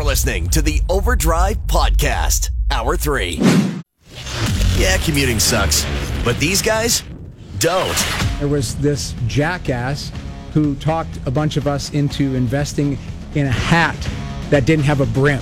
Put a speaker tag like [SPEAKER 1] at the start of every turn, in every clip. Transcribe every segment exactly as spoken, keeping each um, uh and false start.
[SPEAKER 1] You're listening to the Overdrive Podcast, Hour three. Yeah, commuting sucks, but these guys don't.
[SPEAKER 2] There was this jackass who talked a bunch of us into investing in a hat that didn't have a brim.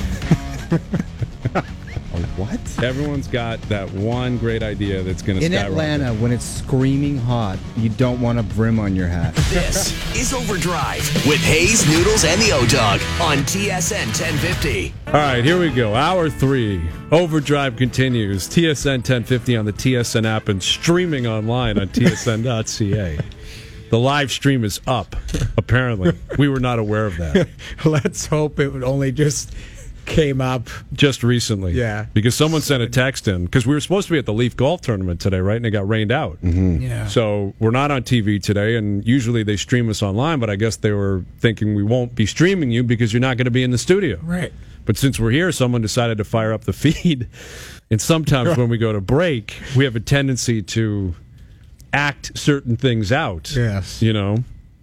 [SPEAKER 3] What?
[SPEAKER 4] Everyone's got that one great idea that's going to
[SPEAKER 3] In
[SPEAKER 4] skyrocket.
[SPEAKER 3] Atlanta, when it's screaming hot, you don't want a brim on your hat.
[SPEAKER 1] This is Overdrive with Hayes, Noodles, and the O-Dog on T S N ten fifty.
[SPEAKER 4] All right, here we go. Hour three. Overdrive continues. T S N ten fifty on the T S N app and streaming online on T S N dot C A. The live stream is up, apparently. We were not aware of that.
[SPEAKER 2] Let's hope it would only just came up
[SPEAKER 4] just recently.
[SPEAKER 2] Yeah.
[SPEAKER 4] Because someone sent a text in, because we were supposed to be at the Leaf Golf Tournament today, right? And it got rained out.
[SPEAKER 3] Mm-hmm.
[SPEAKER 2] Yeah.
[SPEAKER 4] So we're not on T V today, and usually they stream us online, but I guess they were thinking we won't be streaming you because you're not going to be in the studio.
[SPEAKER 2] Right.
[SPEAKER 4] But since we're here, someone decided to fire up the feed. And sometimes when we go to break, we have a tendency to act certain things out.
[SPEAKER 2] Yes.
[SPEAKER 4] You know?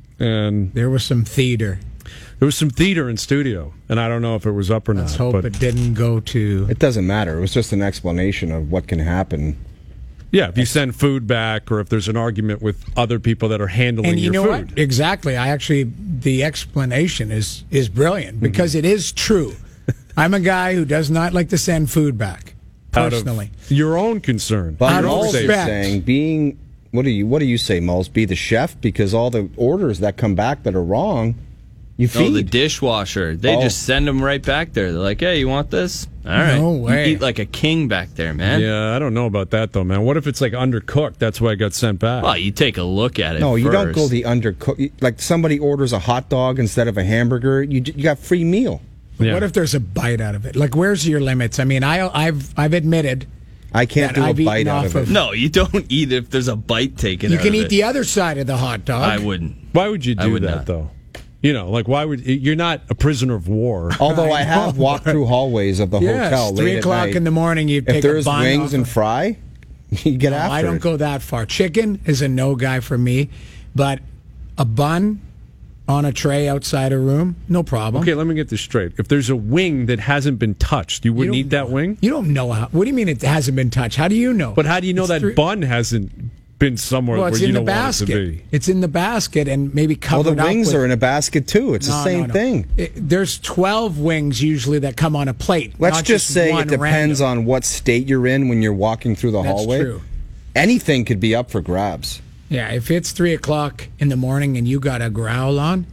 [SPEAKER 4] And
[SPEAKER 2] There was some theater.
[SPEAKER 4] there was some theater in studio, and I don't know if it was up or
[SPEAKER 2] Let's
[SPEAKER 4] not.
[SPEAKER 2] hope
[SPEAKER 4] but
[SPEAKER 2] it didn't go to...
[SPEAKER 3] It doesn't matter. It was just an explanation of what can happen.
[SPEAKER 4] yeah, if you send food back or if there's an argument with other people that are handling
[SPEAKER 2] And you
[SPEAKER 4] your
[SPEAKER 2] know
[SPEAKER 4] food.
[SPEAKER 2] what? Exactly. I actually, the explanation is, is brilliant because
[SPEAKER 4] Mm-hmm.
[SPEAKER 2] it is true. I'm a guy who does not like to send food back,
[SPEAKER 4] Out of
[SPEAKER 2] personally.
[SPEAKER 4] your own concern.
[SPEAKER 3] But
[SPEAKER 2] Out of
[SPEAKER 3] Mulls is
[SPEAKER 2] respect.
[SPEAKER 3] saying, being, what do you what do you say, Mulls? Be the chef? Because all the orders that come back that are wrong, you feed.
[SPEAKER 5] Oh, the dishwasher. They
[SPEAKER 3] Oh.
[SPEAKER 5] just send them right back there. They're like, hey, you want this? All right.
[SPEAKER 2] No way.
[SPEAKER 5] You eat like a king back there, man.
[SPEAKER 4] Yeah, I don't know about that, though, man. What if it's like undercooked? That's why it got sent back.
[SPEAKER 5] Well, you take a look at it
[SPEAKER 3] No, you don't
[SPEAKER 5] first.
[SPEAKER 3] go the undercook. Like somebody orders a hot dog instead of a hamburger, you you got free meal.
[SPEAKER 4] Yeah.
[SPEAKER 2] What if there's a bite out of it? Like, where's your limits? I mean, I, I've I've admitted
[SPEAKER 3] I can't
[SPEAKER 2] That
[SPEAKER 3] do a
[SPEAKER 2] I've eaten
[SPEAKER 3] bite out
[SPEAKER 2] off
[SPEAKER 3] of it.
[SPEAKER 2] of-
[SPEAKER 5] No, you don't eat it if there's a bite taken
[SPEAKER 2] you
[SPEAKER 5] out
[SPEAKER 2] can
[SPEAKER 5] of
[SPEAKER 2] eat
[SPEAKER 5] it.
[SPEAKER 2] the other side of the hot dog.
[SPEAKER 5] I wouldn't.
[SPEAKER 4] Why would you
[SPEAKER 5] I
[SPEAKER 4] do
[SPEAKER 5] would
[SPEAKER 4] that,
[SPEAKER 5] not.
[SPEAKER 4] though? You know, like, why would... You're not a prisoner of war.
[SPEAKER 3] Although I have walked through hallways of the
[SPEAKER 2] Yes,
[SPEAKER 3] hotel
[SPEAKER 2] three
[SPEAKER 3] late
[SPEAKER 2] o'clock
[SPEAKER 3] at night.
[SPEAKER 2] in the morning, you
[SPEAKER 3] If
[SPEAKER 2] take
[SPEAKER 3] there's
[SPEAKER 2] a bun
[SPEAKER 3] wings
[SPEAKER 2] off
[SPEAKER 3] and
[SPEAKER 2] of-
[SPEAKER 3] fry, you get
[SPEAKER 2] No,
[SPEAKER 3] after
[SPEAKER 2] I don't
[SPEAKER 3] it.
[SPEAKER 2] go that far. Chicken is a no guy for me, but a bun on a tray outside a room, no problem.
[SPEAKER 4] Okay, let me get this straight. If there's a wing that hasn't been touched, you
[SPEAKER 2] You
[SPEAKER 4] wouldn't
[SPEAKER 2] don't
[SPEAKER 4] eat that
[SPEAKER 2] know-
[SPEAKER 4] wing?
[SPEAKER 2] You don't know how. What do you mean it hasn't been touched? How do you know?
[SPEAKER 4] But how do you know
[SPEAKER 2] It's
[SPEAKER 4] that
[SPEAKER 2] three-
[SPEAKER 4] bun hasn't been somewhere
[SPEAKER 2] Well,
[SPEAKER 4] where
[SPEAKER 2] it's
[SPEAKER 4] you
[SPEAKER 2] in the
[SPEAKER 4] don't want it
[SPEAKER 2] basket.
[SPEAKER 4] to be?
[SPEAKER 2] It's in the basket and maybe
[SPEAKER 3] Well,
[SPEAKER 2] covered
[SPEAKER 3] the
[SPEAKER 2] up
[SPEAKER 3] wings
[SPEAKER 2] with-
[SPEAKER 3] are in a basket too. It's the
[SPEAKER 2] No,
[SPEAKER 3] same
[SPEAKER 2] no, no.
[SPEAKER 3] thing.
[SPEAKER 2] It- there's twelve wings usually that come on a plate.
[SPEAKER 3] Let's
[SPEAKER 2] not
[SPEAKER 3] just say
[SPEAKER 2] one
[SPEAKER 3] it depends
[SPEAKER 2] random.
[SPEAKER 3] on what state you're in when you're walking through the
[SPEAKER 2] That's
[SPEAKER 3] hallway.
[SPEAKER 2] true.
[SPEAKER 3] Anything could be up for grabs.
[SPEAKER 2] Yeah, if it's three o'clock in the morning and you got a growl on,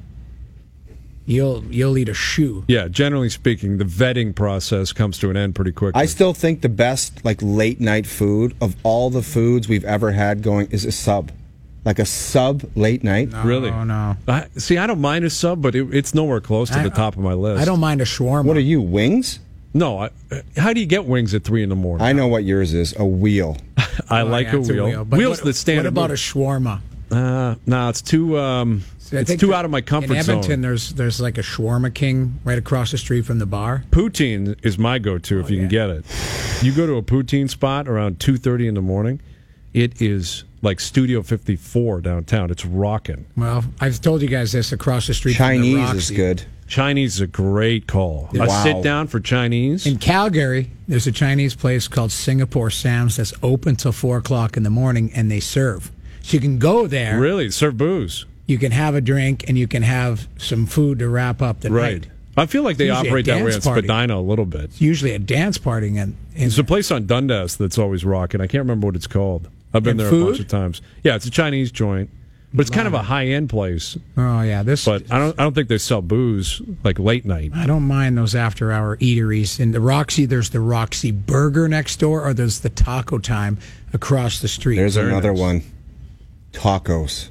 [SPEAKER 2] you'll you'll eat a shoe.
[SPEAKER 4] Yeah, generally speaking, the vetting process comes to an end pretty quickly.
[SPEAKER 3] I still think the best like late night food of all the foods we've ever had going is a sub, like a sub late night.
[SPEAKER 4] Really?
[SPEAKER 2] Oh no,
[SPEAKER 4] I, see, I don't mind a sub, but it, it's nowhere close to
[SPEAKER 2] I-
[SPEAKER 4] the top of my list.
[SPEAKER 2] I don't mind a shawarma.
[SPEAKER 3] What are you, wings?
[SPEAKER 4] No, I, how do you get wings at three in the morning?
[SPEAKER 3] I know what yours is. A wheel.
[SPEAKER 4] I
[SPEAKER 2] Oh,
[SPEAKER 4] like
[SPEAKER 2] yeah,
[SPEAKER 4] a
[SPEAKER 2] it's
[SPEAKER 4] wheel.
[SPEAKER 2] But
[SPEAKER 4] Wheels
[SPEAKER 2] what,
[SPEAKER 4] that stand.
[SPEAKER 2] What about a shawarma?
[SPEAKER 4] Uh, no, it's too. Um,
[SPEAKER 2] I
[SPEAKER 4] it's
[SPEAKER 2] think
[SPEAKER 4] too
[SPEAKER 2] that
[SPEAKER 4] out of my comfort
[SPEAKER 2] in Edmonton,
[SPEAKER 4] zone.
[SPEAKER 2] there's there's like a shawarma king right across the street from the bar.
[SPEAKER 4] Poutine is my go-to if you
[SPEAKER 2] yeah.
[SPEAKER 4] can get it. You go to a poutine spot around two thirty in the morning, it is like Studio fifty-four downtown. It's rocking.
[SPEAKER 2] Well, I've told you guys this across the street. from the
[SPEAKER 3] Chinese is
[SPEAKER 2] Roxy.
[SPEAKER 3] good.
[SPEAKER 4] Chinese is a great call. A
[SPEAKER 3] Wow.
[SPEAKER 4] sit down for Chinese.
[SPEAKER 2] In Calgary, there's a Chinese place called Singapore Sam's that's open till four o'clock in the morning, and they serve. So you can go there.
[SPEAKER 4] Really, serve booze.
[SPEAKER 2] You can have a drink, and you can have some food to wrap up the
[SPEAKER 4] Right.
[SPEAKER 2] night.
[SPEAKER 4] I feel like they
[SPEAKER 2] Usually a
[SPEAKER 4] operate that way
[SPEAKER 2] dance
[SPEAKER 4] at
[SPEAKER 2] party.
[SPEAKER 4] Spadina a little bit.
[SPEAKER 2] It's usually a dance party, and, and
[SPEAKER 4] There's a place on Dundas that's always rocking. I can't remember what it's called. I've been
[SPEAKER 2] And
[SPEAKER 4] there a
[SPEAKER 2] food?
[SPEAKER 4] bunch of times. Yeah, it's a Chinese joint, but it's kind of a high end place.
[SPEAKER 2] oh yeah, this.
[SPEAKER 4] But I don't. I don't think they sell booze like late night.
[SPEAKER 2] I don't mind those after hour eateries. In the Roxy, there's the Roxy Burger next door, or there's the Taco Time across the street.
[SPEAKER 3] There's
[SPEAKER 4] Very
[SPEAKER 3] another
[SPEAKER 4] nice.
[SPEAKER 3] one. Tacos.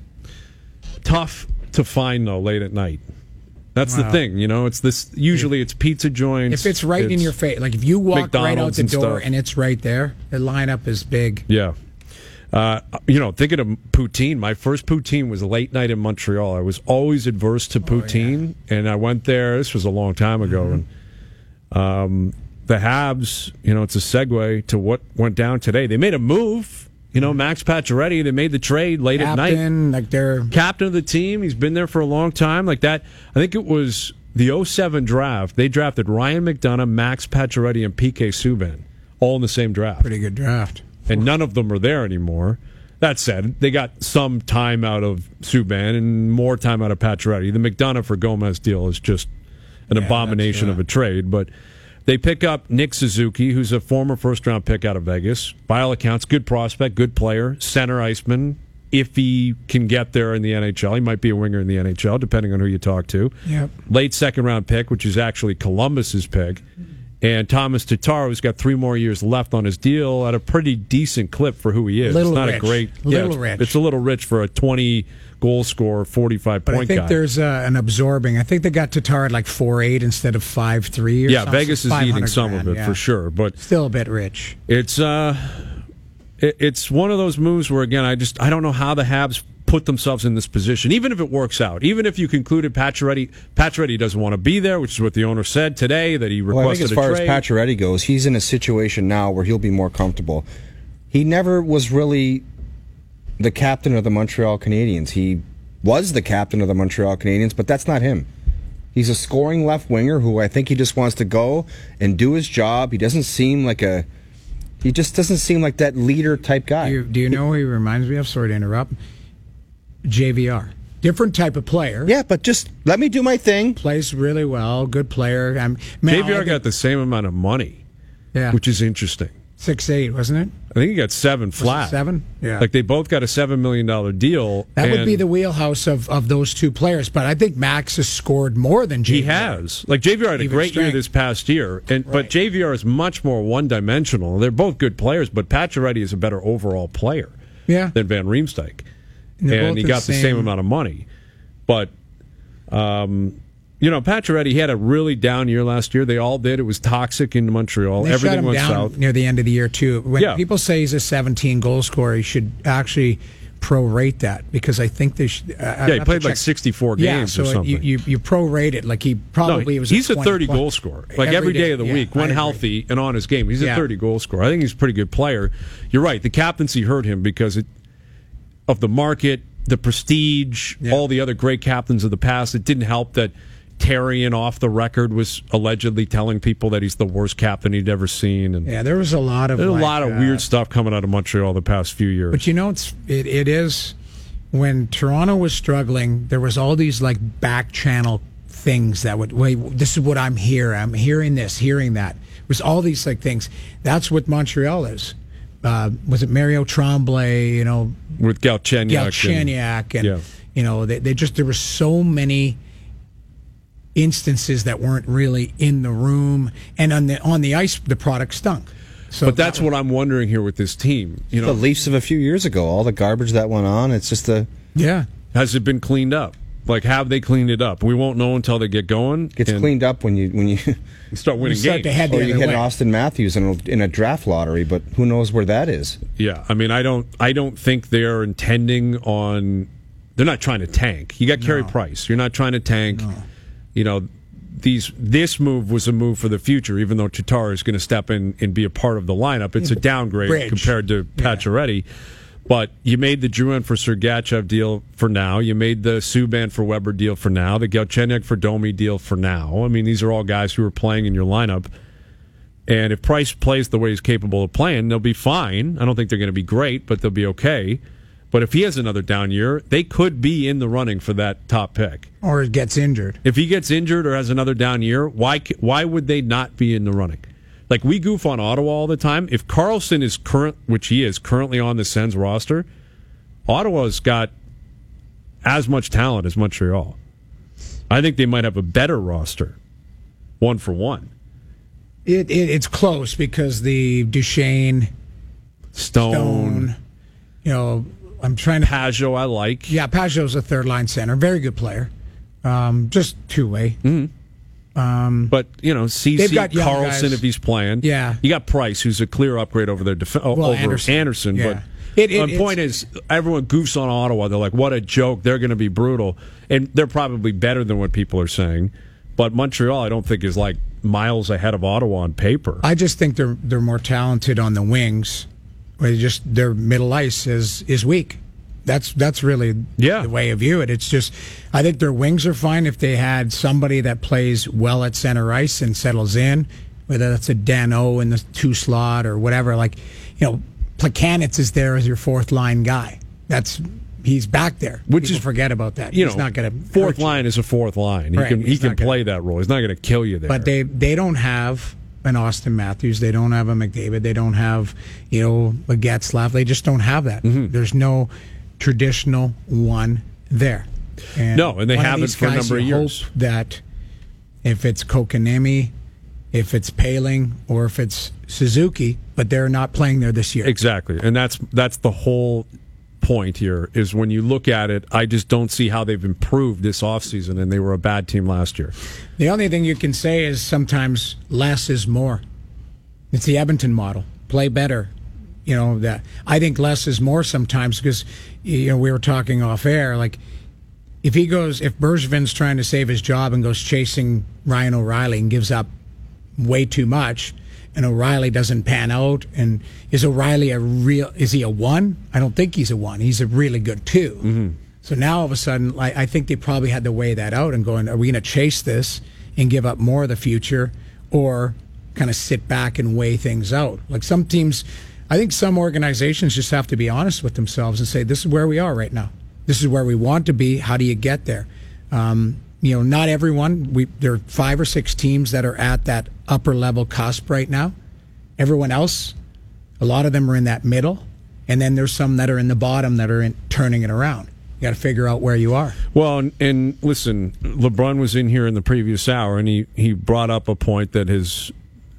[SPEAKER 4] Tough to find though late at night. That's the
[SPEAKER 2] Wow.
[SPEAKER 4] thing, you know. It's this. Usually, it's pizza joints.
[SPEAKER 2] if it's right in your face, like if you walk right out
[SPEAKER 4] McDonald's
[SPEAKER 2] the
[SPEAKER 4] and
[SPEAKER 2] door
[SPEAKER 4] stuff.
[SPEAKER 2] and it's right there, the lineup is big.
[SPEAKER 4] Yeah. Uh, you know, thinking of poutine, my first poutine was late night in Montreal. I was always adverse to poutine, and I went there. This was a long time ago,
[SPEAKER 2] Mm-hmm.
[SPEAKER 4] and um, the Habs. You know, it's a segue to what went down today. They made a move. You know, Max Pacioretty. They made the trade late at night.
[SPEAKER 2] Captain, like they're
[SPEAKER 4] Captain of the team. He's been there for a long time. Like that. I think it was the oh seven draft, they drafted Ryan McDonough, Max Pacioretty, and P K Subban, all in the same draft.
[SPEAKER 2] Pretty good draft.
[SPEAKER 4] And none of them are there anymore. That said, they got some time out of Subban and more time out of Pacioretty. The McDonough for Gomez deal is just an
[SPEAKER 2] Yeah,
[SPEAKER 4] abomination
[SPEAKER 2] that's, uh,
[SPEAKER 4] of a trade. But they pick up Nick Suzuki, who's a former first-round pick out of Vegas. By all accounts, good prospect, good player, center iceman. If he can get there in the N H L, he might be a winger in the N H L, depending on who you talk to.
[SPEAKER 2] Yep.
[SPEAKER 4] Late second-round pick, which is actually Columbus's pick. And Thomas Tatar, who's got three more years left on his deal at a pretty decent clip for who he is.
[SPEAKER 2] Little
[SPEAKER 4] it's not
[SPEAKER 2] rich.
[SPEAKER 4] a great,
[SPEAKER 2] Little
[SPEAKER 4] yeah, it's,
[SPEAKER 2] rich.
[SPEAKER 4] It's a little rich for a twenty goal scorer, forty-five
[SPEAKER 2] But
[SPEAKER 4] point
[SPEAKER 2] I think
[SPEAKER 4] guy.
[SPEAKER 2] there's uh, an absorbing. I think they got Tatar at like four eight instead of five three. Or
[SPEAKER 4] yeah,
[SPEAKER 2] something.
[SPEAKER 4] Vegas is
[SPEAKER 2] five hundred
[SPEAKER 4] eating some
[SPEAKER 2] grand,
[SPEAKER 4] of it
[SPEAKER 2] yeah.
[SPEAKER 4] for sure, but
[SPEAKER 2] Still a bit rich.
[SPEAKER 4] it's uh, it, it's one of those moves where again, I just I don't know how the Habs put themselves in this position, even if it works out. Even if you concluded Pacioretty, Pacioretty doesn't want to be there, which is what the owner said today, that he requested
[SPEAKER 3] Well, I think as
[SPEAKER 4] a
[SPEAKER 3] far
[SPEAKER 4] trade.
[SPEAKER 3] as Pacioretty goes, he's in a situation now where he'll be more comfortable. He never was really the captain of the Montreal Canadiens. He was the captain of the Montreal Canadiens, but that's not him. He's a scoring left winger who I think he just wants to go and do his job. He doesn't seem like a he just doesn't seem like that leader type guy.
[SPEAKER 2] Do you, do you know who he reminds me of? Sorry to interrupt. J V R. Different type of player.
[SPEAKER 3] Yeah, but just let me do my thing.
[SPEAKER 2] Plays really well. Good player. I'm, man,
[SPEAKER 4] J V
[SPEAKER 2] I
[SPEAKER 4] R
[SPEAKER 2] think-
[SPEAKER 4] got the same amount of money,
[SPEAKER 2] yeah,
[SPEAKER 4] which is interesting.
[SPEAKER 2] six eight, wasn't it?
[SPEAKER 4] I think he got seven
[SPEAKER 2] Was it
[SPEAKER 4] flat.
[SPEAKER 2] seven? Yeah.
[SPEAKER 4] Like they both got a seven million dollar deal.
[SPEAKER 2] That would
[SPEAKER 4] and
[SPEAKER 2] be the wheelhouse of, of those two players. But I think Max has scored more than J V R.
[SPEAKER 4] He has. Like J V R had a
[SPEAKER 2] Even
[SPEAKER 4] great year
[SPEAKER 2] strength.
[SPEAKER 4] this past year, and but
[SPEAKER 2] Right.
[SPEAKER 4] J V R is much more one dimensional. They're both good players, but Pacioretty is a better overall player
[SPEAKER 2] Yeah.
[SPEAKER 4] than Van Riemsdyk,
[SPEAKER 2] And they're
[SPEAKER 4] and
[SPEAKER 2] both
[SPEAKER 4] he
[SPEAKER 2] the
[SPEAKER 4] got the same
[SPEAKER 2] same-
[SPEAKER 4] amount of money. But um, you know, Pacioretty, he had a really down year last year. They all did. It was toxic in Montreal.
[SPEAKER 2] They shut
[SPEAKER 4] Everything
[SPEAKER 2] him
[SPEAKER 4] went
[SPEAKER 2] down
[SPEAKER 4] south.
[SPEAKER 2] near the end of the year too. When
[SPEAKER 4] Yeah.
[SPEAKER 2] people say he's a seventeen goal scorer, he should actually prorate that because I think they should. Uh,
[SPEAKER 4] Yeah, he played like sixty-four games
[SPEAKER 2] yeah, so
[SPEAKER 4] or something.
[SPEAKER 2] You, you you prorate it like he
[SPEAKER 4] No,
[SPEAKER 2] probably was.
[SPEAKER 4] he's a
[SPEAKER 2] twenty
[SPEAKER 4] thirty
[SPEAKER 2] plus.
[SPEAKER 4] goal scorer. Like every day, of the
[SPEAKER 2] yeah,
[SPEAKER 4] week,
[SPEAKER 2] I
[SPEAKER 4] when
[SPEAKER 2] agree.
[SPEAKER 4] healthy and on his game, he's a
[SPEAKER 2] Yeah.
[SPEAKER 4] thirty goal scorer. I think he's a pretty good player. You're right. The captaincy hurt him because it, of the market, the prestige,
[SPEAKER 2] Yeah.
[SPEAKER 4] all the other great captains of the past. It didn't help that Terrian off the record was allegedly telling people that he's the worst captain he'd ever seen. And
[SPEAKER 2] Yeah, there was a lot of
[SPEAKER 4] there's
[SPEAKER 2] like,
[SPEAKER 4] a lot of
[SPEAKER 2] uh,
[SPEAKER 4] weird stuff coming out of Montreal the past few years.
[SPEAKER 2] But you know, it's it, it is when Toronto was struggling. There was all these like back channel things that would wait. This is what I'm here. I'm hearing this, hearing that. It was all these like things. That's what Montreal is. Uh, was it Mario Tremblay? You know,
[SPEAKER 4] with Galchenyuk.
[SPEAKER 2] Galchenyuk, and
[SPEAKER 4] yeah.
[SPEAKER 2] you know, they, they just there were so many instances that weren't really in the room, and on the on the ice, the product stunk. So
[SPEAKER 4] But that's what I'm wondering here with this team. You
[SPEAKER 3] The
[SPEAKER 4] know,
[SPEAKER 3] Leafs of a few years ago, all the garbage that went on, it's just a
[SPEAKER 2] yeah.
[SPEAKER 4] has it been cleaned up? Like, have they cleaned it up? We won't know until they get going.
[SPEAKER 3] gets
[SPEAKER 4] and
[SPEAKER 3] cleaned up when you when you
[SPEAKER 4] start winning
[SPEAKER 2] You start
[SPEAKER 4] games.
[SPEAKER 2] to head the
[SPEAKER 3] or you
[SPEAKER 2] other
[SPEAKER 3] hit
[SPEAKER 2] way.
[SPEAKER 3] Austin Matthews in a, in a draft lottery, but who knows where that is?
[SPEAKER 4] Yeah, I mean, I don't, I don't think they're intending on. They're not trying to tank. You got Carey Price. You're not trying to tank. You know, these this move was a move for the future. Even though Tatar is going to step in and be a part of the lineup, it's a downgrade
[SPEAKER 2] Bridge.
[SPEAKER 4] compared to Pacioretty. But you made the Drouin for Sergachev deal for now. You made the Subban for Weber deal for now. The Galchenyuk for Domi deal for now. I mean, these are all guys who are playing in your lineup. And if Price plays the way he's capable of playing, they'll be fine. I don't think they're going to be great, but they'll be okay. But if he has another down year, they could be in the running for that top pick.
[SPEAKER 2] Or it gets injured.
[SPEAKER 4] If he gets injured or has another down year, why why would they not be in the running? Like, we goof on Ottawa all the time. If Carlson is current, which he is currently on the Sens roster, Ottawa's got as much talent as Montreal. I think they might have a better roster, one for one.
[SPEAKER 2] It, it it's close because the Duchesne,
[SPEAKER 4] Stone,
[SPEAKER 2] Stone, you know, I'm trying to.
[SPEAKER 4] Pajot, I like.
[SPEAKER 2] Yeah, Pajot's a third line center, very good player, um, just two way.
[SPEAKER 4] But, you know, C
[SPEAKER 2] They've
[SPEAKER 4] C,
[SPEAKER 2] got young
[SPEAKER 4] Carlson,
[SPEAKER 2] guys.
[SPEAKER 4] if he's playing.
[SPEAKER 2] Yeah.
[SPEAKER 4] You got Price, who's a clear upgrade over their def-
[SPEAKER 2] Well,
[SPEAKER 4] over
[SPEAKER 2] Anderson.
[SPEAKER 4] Anderson.
[SPEAKER 2] Yeah.
[SPEAKER 4] But
[SPEAKER 2] It- it-
[SPEAKER 4] my point is, everyone goofs on Ottawa. They're like, what a joke. They're going to be brutal. And they're probably better than what people are saying. But Montreal, I don't think, is like miles ahead of Ottawa on paper.
[SPEAKER 2] I just think they're they're more talented on the wings. Where just their middle ice is is weak. that's that's really
[SPEAKER 4] Yeah.
[SPEAKER 2] the way I view it. It's just, I think their wings are fine if they had somebody that plays well at center ice and settles in, whether that's a Dano in the two slot or whatever. Like, you know, Plekanec is there as your fourth line guy. That's he's back there.
[SPEAKER 4] Which
[SPEAKER 2] People
[SPEAKER 4] is-
[SPEAKER 2] forget about that.
[SPEAKER 4] You
[SPEAKER 2] he's
[SPEAKER 4] know,
[SPEAKER 2] not going to
[SPEAKER 4] fourth line is a fourth line. He
[SPEAKER 2] Right,
[SPEAKER 4] can he
[SPEAKER 2] he's
[SPEAKER 4] can
[SPEAKER 2] not gonna-
[SPEAKER 4] play that role. He's not going to kill you there.
[SPEAKER 2] But they they don't have an Austin Matthews. They don't have a McDavid. They don't have, you know, a Getzlaff. They just don't have that.
[SPEAKER 4] Mm-hmm.
[SPEAKER 2] There's no traditional one there. And
[SPEAKER 4] No, and they
[SPEAKER 2] one of
[SPEAKER 4] haven't
[SPEAKER 2] these
[SPEAKER 4] for a
[SPEAKER 2] guys
[SPEAKER 4] number of
[SPEAKER 2] you
[SPEAKER 4] years.
[SPEAKER 2] hope that if it's Kokanemi, if it's Paling, or if it's Suzuki, but they're not playing there this year.
[SPEAKER 4] Exactly, and that's that's the whole point here. Is when you look at it, I just don't see how they've improved this offseason, and they were a bad team last year.
[SPEAKER 2] The only thing you can say is sometimes less is more. It's the Edmonton model. Play better. You know, that I think less is more sometimes because, you know, we were talking off air. Like, if he goes, if Bergevin's trying to save his job and goes chasing Ryan O'Reilly and gives up way too much, and O'Reilly doesn't pan out, and is O'Reilly a real, is he a one? I don't think he's a one. He's a really good two. Mm-hmm. So now all of a sudden, like, I think they probably had to weigh that out and going, are we going to chase this and give up more of the future, or kind of sit back and weigh things out? Like some teams, I think some organizations just have to be honest with themselves and say, this is where we are right now. This is where we want to be. How do you get there? Um, you know, not everyone. We there are five or six teams that are at that upper level cusp right now. Everyone else, a lot of them are in that middle, and then there's some that are in the bottom that are in, turning it around. You got to figure out where you are.
[SPEAKER 4] Well, and, and listen, LeBron was in here in the previous hour, and he, he brought up a point that has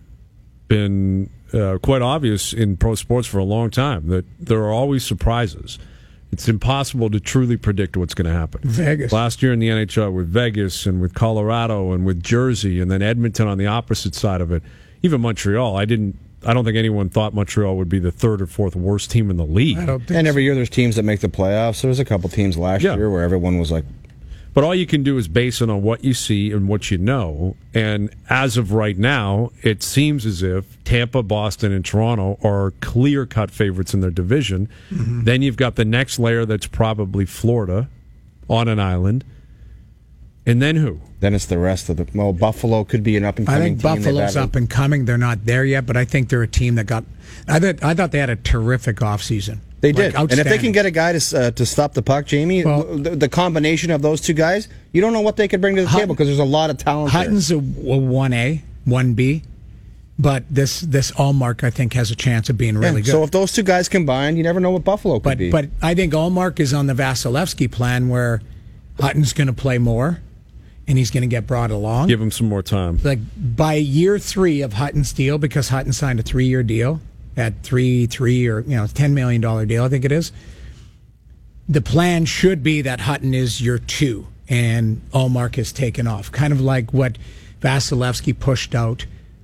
[SPEAKER 4] been uh, quite obvious in pro sports for a long time, that there are always surprises. It's impossible to truly predict what's going to happen.
[SPEAKER 2] Vegas.
[SPEAKER 4] Last year in the N H L with Vegas and with Colorado and with Jersey, and then Edmonton on the opposite side of it. Even Montreal, I didn't. I don't think anyone thought Montreal would be the third or fourth worst team in the league.
[SPEAKER 2] I don't think
[SPEAKER 3] And
[SPEAKER 2] so.
[SPEAKER 3] every year there's teams that make the playoffs. There was a couple teams last
[SPEAKER 4] Yeah.
[SPEAKER 3] year where everyone was like,
[SPEAKER 4] But all you can do is base it on what you see and what you know. And as of right now, it seems as if Tampa, Boston, and Toronto are clear-cut favorites in their division. Mm-hmm. Then you've got the next layer that's probably Florida on an island. And then who?
[SPEAKER 3] then it's the rest of the. Well, Buffalo could be an up and
[SPEAKER 2] I
[SPEAKER 3] coming
[SPEAKER 2] think
[SPEAKER 3] team. They've
[SPEAKER 2] Buffalo's
[SPEAKER 3] added-
[SPEAKER 2] up and coming. They're not there yet, but I think they're a team that got. I thought I thought they had a terrific offseason.
[SPEAKER 3] They
[SPEAKER 2] Like,
[SPEAKER 3] did, and if they
[SPEAKER 2] outstanding.
[SPEAKER 3] can get a guy to uh, to stop the puck, Jamie,
[SPEAKER 2] Well-
[SPEAKER 3] the, the combination of those two guys, you don't know what they could bring to the
[SPEAKER 2] Hut-
[SPEAKER 3] table because there's a lot of talent there.
[SPEAKER 2] Hutton's a one A, one B, but this this Allmark I think has a chance of being really
[SPEAKER 3] Yeah,
[SPEAKER 2] good.
[SPEAKER 3] So if those two guys combine, you never know what Buffalo could
[SPEAKER 2] but
[SPEAKER 3] be.
[SPEAKER 2] but I think Allmark is on the Vasilevsky plan where Hutton's going to play more, and he's going to get brought along.
[SPEAKER 4] Give him some more time.
[SPEAKER 2] Like by year three of Hutton's deal, because Hutton signed a three-year deal at three, three, or you know, ten million dollar deal, I think it is. The plan should be that Hutton is your two, and Allmark has taken off, kind of like what Vasilevsky pushed out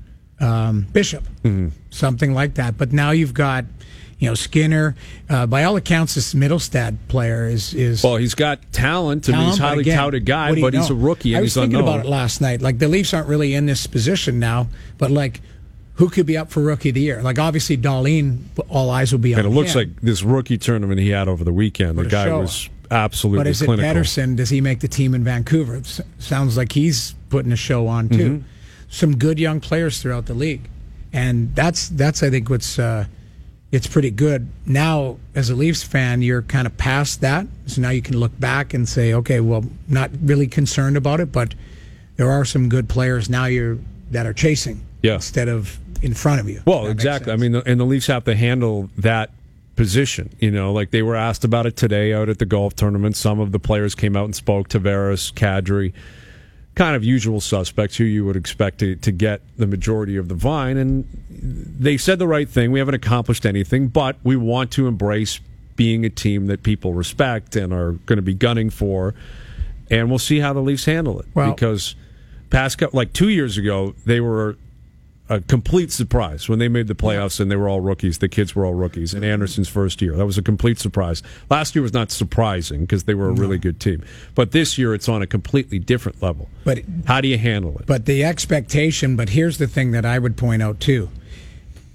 [SPEAKER 2] um, Bishop, mm-hmm. something like that. But now you've got, you know, Skinner. Uh, by all accounts, this Middlestad player is is.
[SPEAKER 4] Well, he's got talent. I mean, he's a
[SPEAKER 2] talent, but
[SPEAKER 4] highly
[SPEAKER 2] again,
[SPEAKER 4] touted guy,
[SPEAKER 2] what do you
[SPEAKER 4] but he's a
[SPEAKER 2] know?
[SPEAKER 4] rookie and
[SPEAKER 2] I was
[SPEAKER 4] he's
[SPEAKER 2] thinking
[SPEAKER 4] unknown.
[SPEAKER 2] about it last night. Like the Leafs aren't really in this position now, but like, who could be up for Rookie of the Year? Like obviously, Darlene, all eyes will be on
[SPEAKER 4] And it looks
[SPEAKER 2] him.
[SPEAKER 4] like this rookie tournament he had over the weekend, the
[SPEAKER 2] What a
[SPEAKER 4] guy
[SPEAKER 2] show.
[SPEAKER 4] was absolutely
[SPEAKER 2] But is it
[SPEAKER 4] clinical.
[SPEAKER 2] Pedersen? Does he make the team in Vancouver? It s- sounds like he's putting a show on too.
[SPEAKER 4] Mm-hmm.
[SPEAKER 2] Some good young players throughout the league, and that's that's I think what's uh, it's pretty good. Now, as a Leafs fan, you're kind of past that, so now you can look back and say, okay, well, not really concerned about it, but there are some good players now you're that are chasing
[SPEAKER 4] Yeah.
[SPEAKER 2] instead of in front of you.
[SPEAKER 4] Well,
[SPEAKER 2] If that makes
[SPEAKER 4] exactly. I
[SPEAKER 2] sense.
[SPEAKER 4] mean, the, and the Leafs have to handle that position. You know, like they were asked about it today out at the golf tournament. Some of the players came out and spoke. Tavares, Kadri, kind of usual suspects who you would expect to, to get the majority of the vine. And they said the right thing. We haven't accomplished anything, but we want to embrace being a team that people respect and are going to be gunning for. And we'll see how the Leafs handle it.
[SPEAKER 2] Well-
[SPEAKER 4] because past, cou- like two years ago, they were a complete surprise when they made the playoffs and they were all rookies. The kids were all rookies in Anderson's first year. That was a complete surprise. Last year was not surprising because they were a really good team. But this year it's on a completely different level.
[SPEAKER 2] But
[SPEAKER 4] how do you handle it?
[SPEAKER 2] But the expectation, but here's the thing that I would point out too.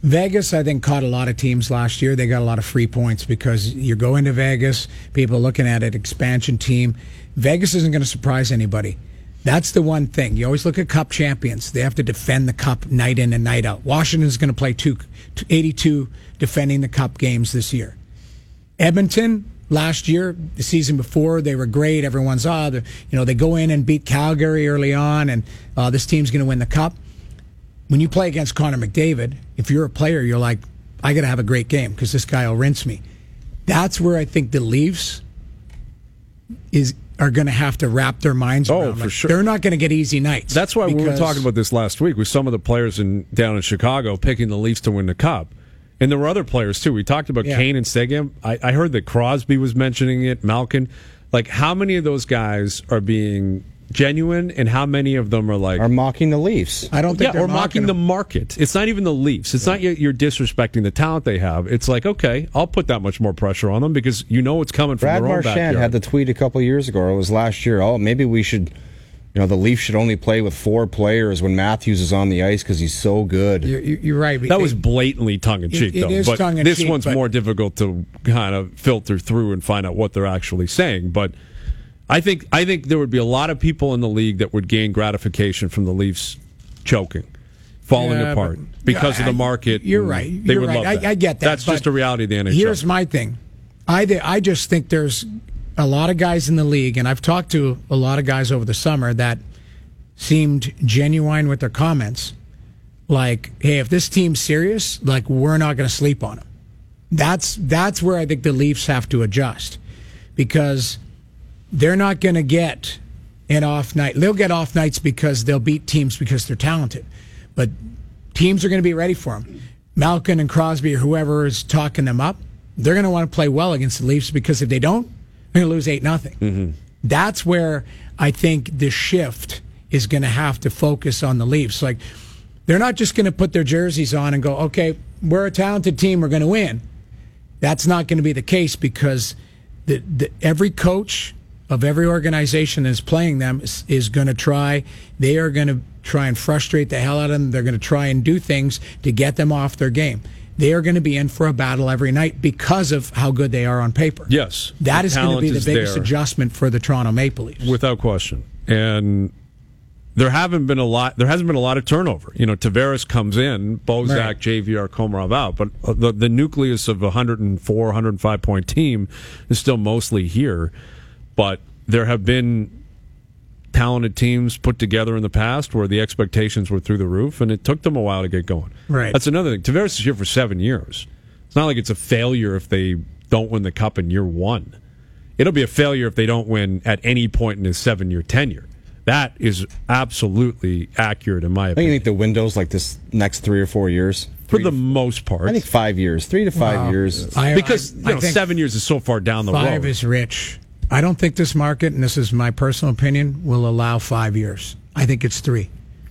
[SPEAKER 2] Vegas, I think, caught a lot of teams last year. They got a lot of free points because you're going to Vegas, people are looking at it, expansion team. Vegas isn't going to surprise anybody. That's the one thing. You always look at Cup champions. They have to defend the Cup night in and night out. Washington's going to play two, eighty-two defending the Cup games this year. Edmonton, last year, the season before, they were great. Everyone's, ah, oh, you know, they go in and beat Calgary early on, and uh, this team's going to win the Cup. When you play against Connor McDavid, if you're a player, you're like, I got to have a great game because this guy will rinse me. That's where I think the Leafs is are going to have to wrap their minds
[SPEAKER 4] oh,
[SPEAKER 2] around.
[SPEAKER 4] for
[SPEAKER 2] Like,
[SPEAKER 4] sure.
[SPEAKER 2] They're not going to get easy nights.
[SPEAKER 4] That's why we were
[SPEAKER 2] because-
[SPEAKER 4] talking about this last week with some of the players in down in Chicago picking the Leafs to win the Cup. And there were other players, too. We talked about
[SPEAKER 2] Yeah.
[SPEAKER 4] Kane and Seguin. I, I heard that Crosby was mentioning it, Malkin. Like, how many of those guys are being genuine, and how many of them are like...
[SPEAKER 3] Are mocking the Leafs.
[SPEAKER 2] I don't think
[SPEAKER 4] yeah,
[SPEAKER 2] they're
[SPEAKER 4] or mocking the
[SPEAKER 2] them.
[SPEAKER 4] market. It's not even the Leafs. It's not you- you're disrespecting the talent they have. It's like, okay, I'll put that much more pressure on them because you know it's coming from
[SPEAKER 3] Brad
[SPEAKER 4] their own
[SPEAKER 3] Marchand
[SPEAKER 4] backyard.
[SPEAKER 3] had the tweet a couple years ago, or it was last year. Oh, maybe we should, you know, the Leafs should only play with four players when Matthews is on the ice because he's so good.
[SPEAKER 2] You're, you're right.
[SPEAKER 4] That was blatantly tongue-in-cheek,
[SPEAKER 2] It- it
[SPEAKER 4] though.
[SPEAKER 2] is
[SPEAKER 4] but
[SPEAKER 2] tongue-in-cheek,
[SPEAKER 4] this one's
[SPEAKER 2] but-
[SPEAKER 4] more difficult to kind of filter through and find out what they're actually saying. But I think I think there would be a lot of people in the league that would gain gratification from the Leafs choking, falling
[SPEAKER 2] Yeah,
[SPEAKER 4] apart
[SPEAKER 2] but-
[SPEAKER 4] because
[SPEAKER 2] yeah,
[SPEAKER 4] of the
[SPEAKER 2] I-
[SPEAKER 4] market.
[SPEAKER 2] You're
[SPEAKER 4] and
[SPEAKER 2] right.
[SPEAKER 4] They
[SPEAKER 2] You're
[SPEAKER 4] would
[SPEAKER 2] right.
[SPEAKER 4] love that.
[SPEAKER 2] I, I get that.
[SPEAKER 4] That's
[SPEAKER 2] but
[SPEAKER 4] just a reality of the N H L.
[SPEAKER 2] Here's my thing. I, th- I just think there's a lot of guys in the league, and I've talked to a lot of guys over the summer that seemed genuine with their comments. Like, hey, if this team's serious, like, we're not going to sleep on them. That's that's where I think the Leafs have to adjust, because they're not going to get an off night. They'll get off nights because they'll beat teams because they're talented, but teams are going to be ready for them. Malkin and Crosby or whoever is talking them up, they're going to want to play well against the Leafs, because if they don't, they're going to lose eight nothing. Mm-hmm. That's where I think the shift is going to have to focus on the Leafs. Like, they're not just going to put their jerseys on and go, okay, we're a talented team, we're going to win. That's not going to be the case, because the, the, every coach of every organization that's playing them is, is going to try. They are going to try and frustrate the hell out of them. They're going to try and do things to get them off their game. They are going to be in for a battle every night because of how good they are on paper.
[SPEAKER 4] Yes.
[SPEAKER 2] That
[SPEAKER 4] the
[SPEAKER 2] is going to
[SPEAKER 4] talent
[SPEAKER 2] be the
[SPEAKER 4] is
[SPEAKER 2] biggest
[SPEAKER 4] there.
[SPEAKER 2] adjustment for the Toronto Maple Leafs.
[SPEAKER 4] Without question. And there haven't been a lot. There hasn't been a lot of turnover. You know, Tavares comes in, Bozak,
[SPEAKER 2] Right.
[SPEAKER 4] J V R, Komarov out, but the the nucleus of a one hundred four, one hundred five point team is still mostly here. But there have been talented teams put together in the past where the expectations were through the roof, and it took them a while to get going.
[SPEAKER 2] Right.
[SPEAKER 4] That's another thing. Tavares is here for seven years. It's not like it's a failure if they don't win the Cup in year one. It'll be a failure if they don't win at any point in his seven-year tenure. That is absolutely accurate in my
[SPEAKER 3] I think you
[SPEAKER 4] opinion.
[SPEAKER 3] think the window's like this next three or four years?
[SPEAKER 4] For
[SPEAKER 3] Three
[SPEAKER 4] the
[SPEAKER 3] to-
[SPEAKER 4] most part.
[SPEAKER 3] I think five years, three to five
[SPEAKER 2] Wow.
[SPEAKER 3] years.
[SPEAKER 2] I-
[SPEAKER 4] because
[SPEAKER 2] I-
[SPEAKER 4] you
[SPEAKER 2] I
[SPEAKER 4] know,
[SPEAKER 2] think
[SPEAKER 4] seven years is so far down the
[SPEAKER 2] Five
[SPEAKER 4] road.
[SPEAKER 2] is rich. I don't think this market, and this is my personal opinion, will allow five years. I think it's three.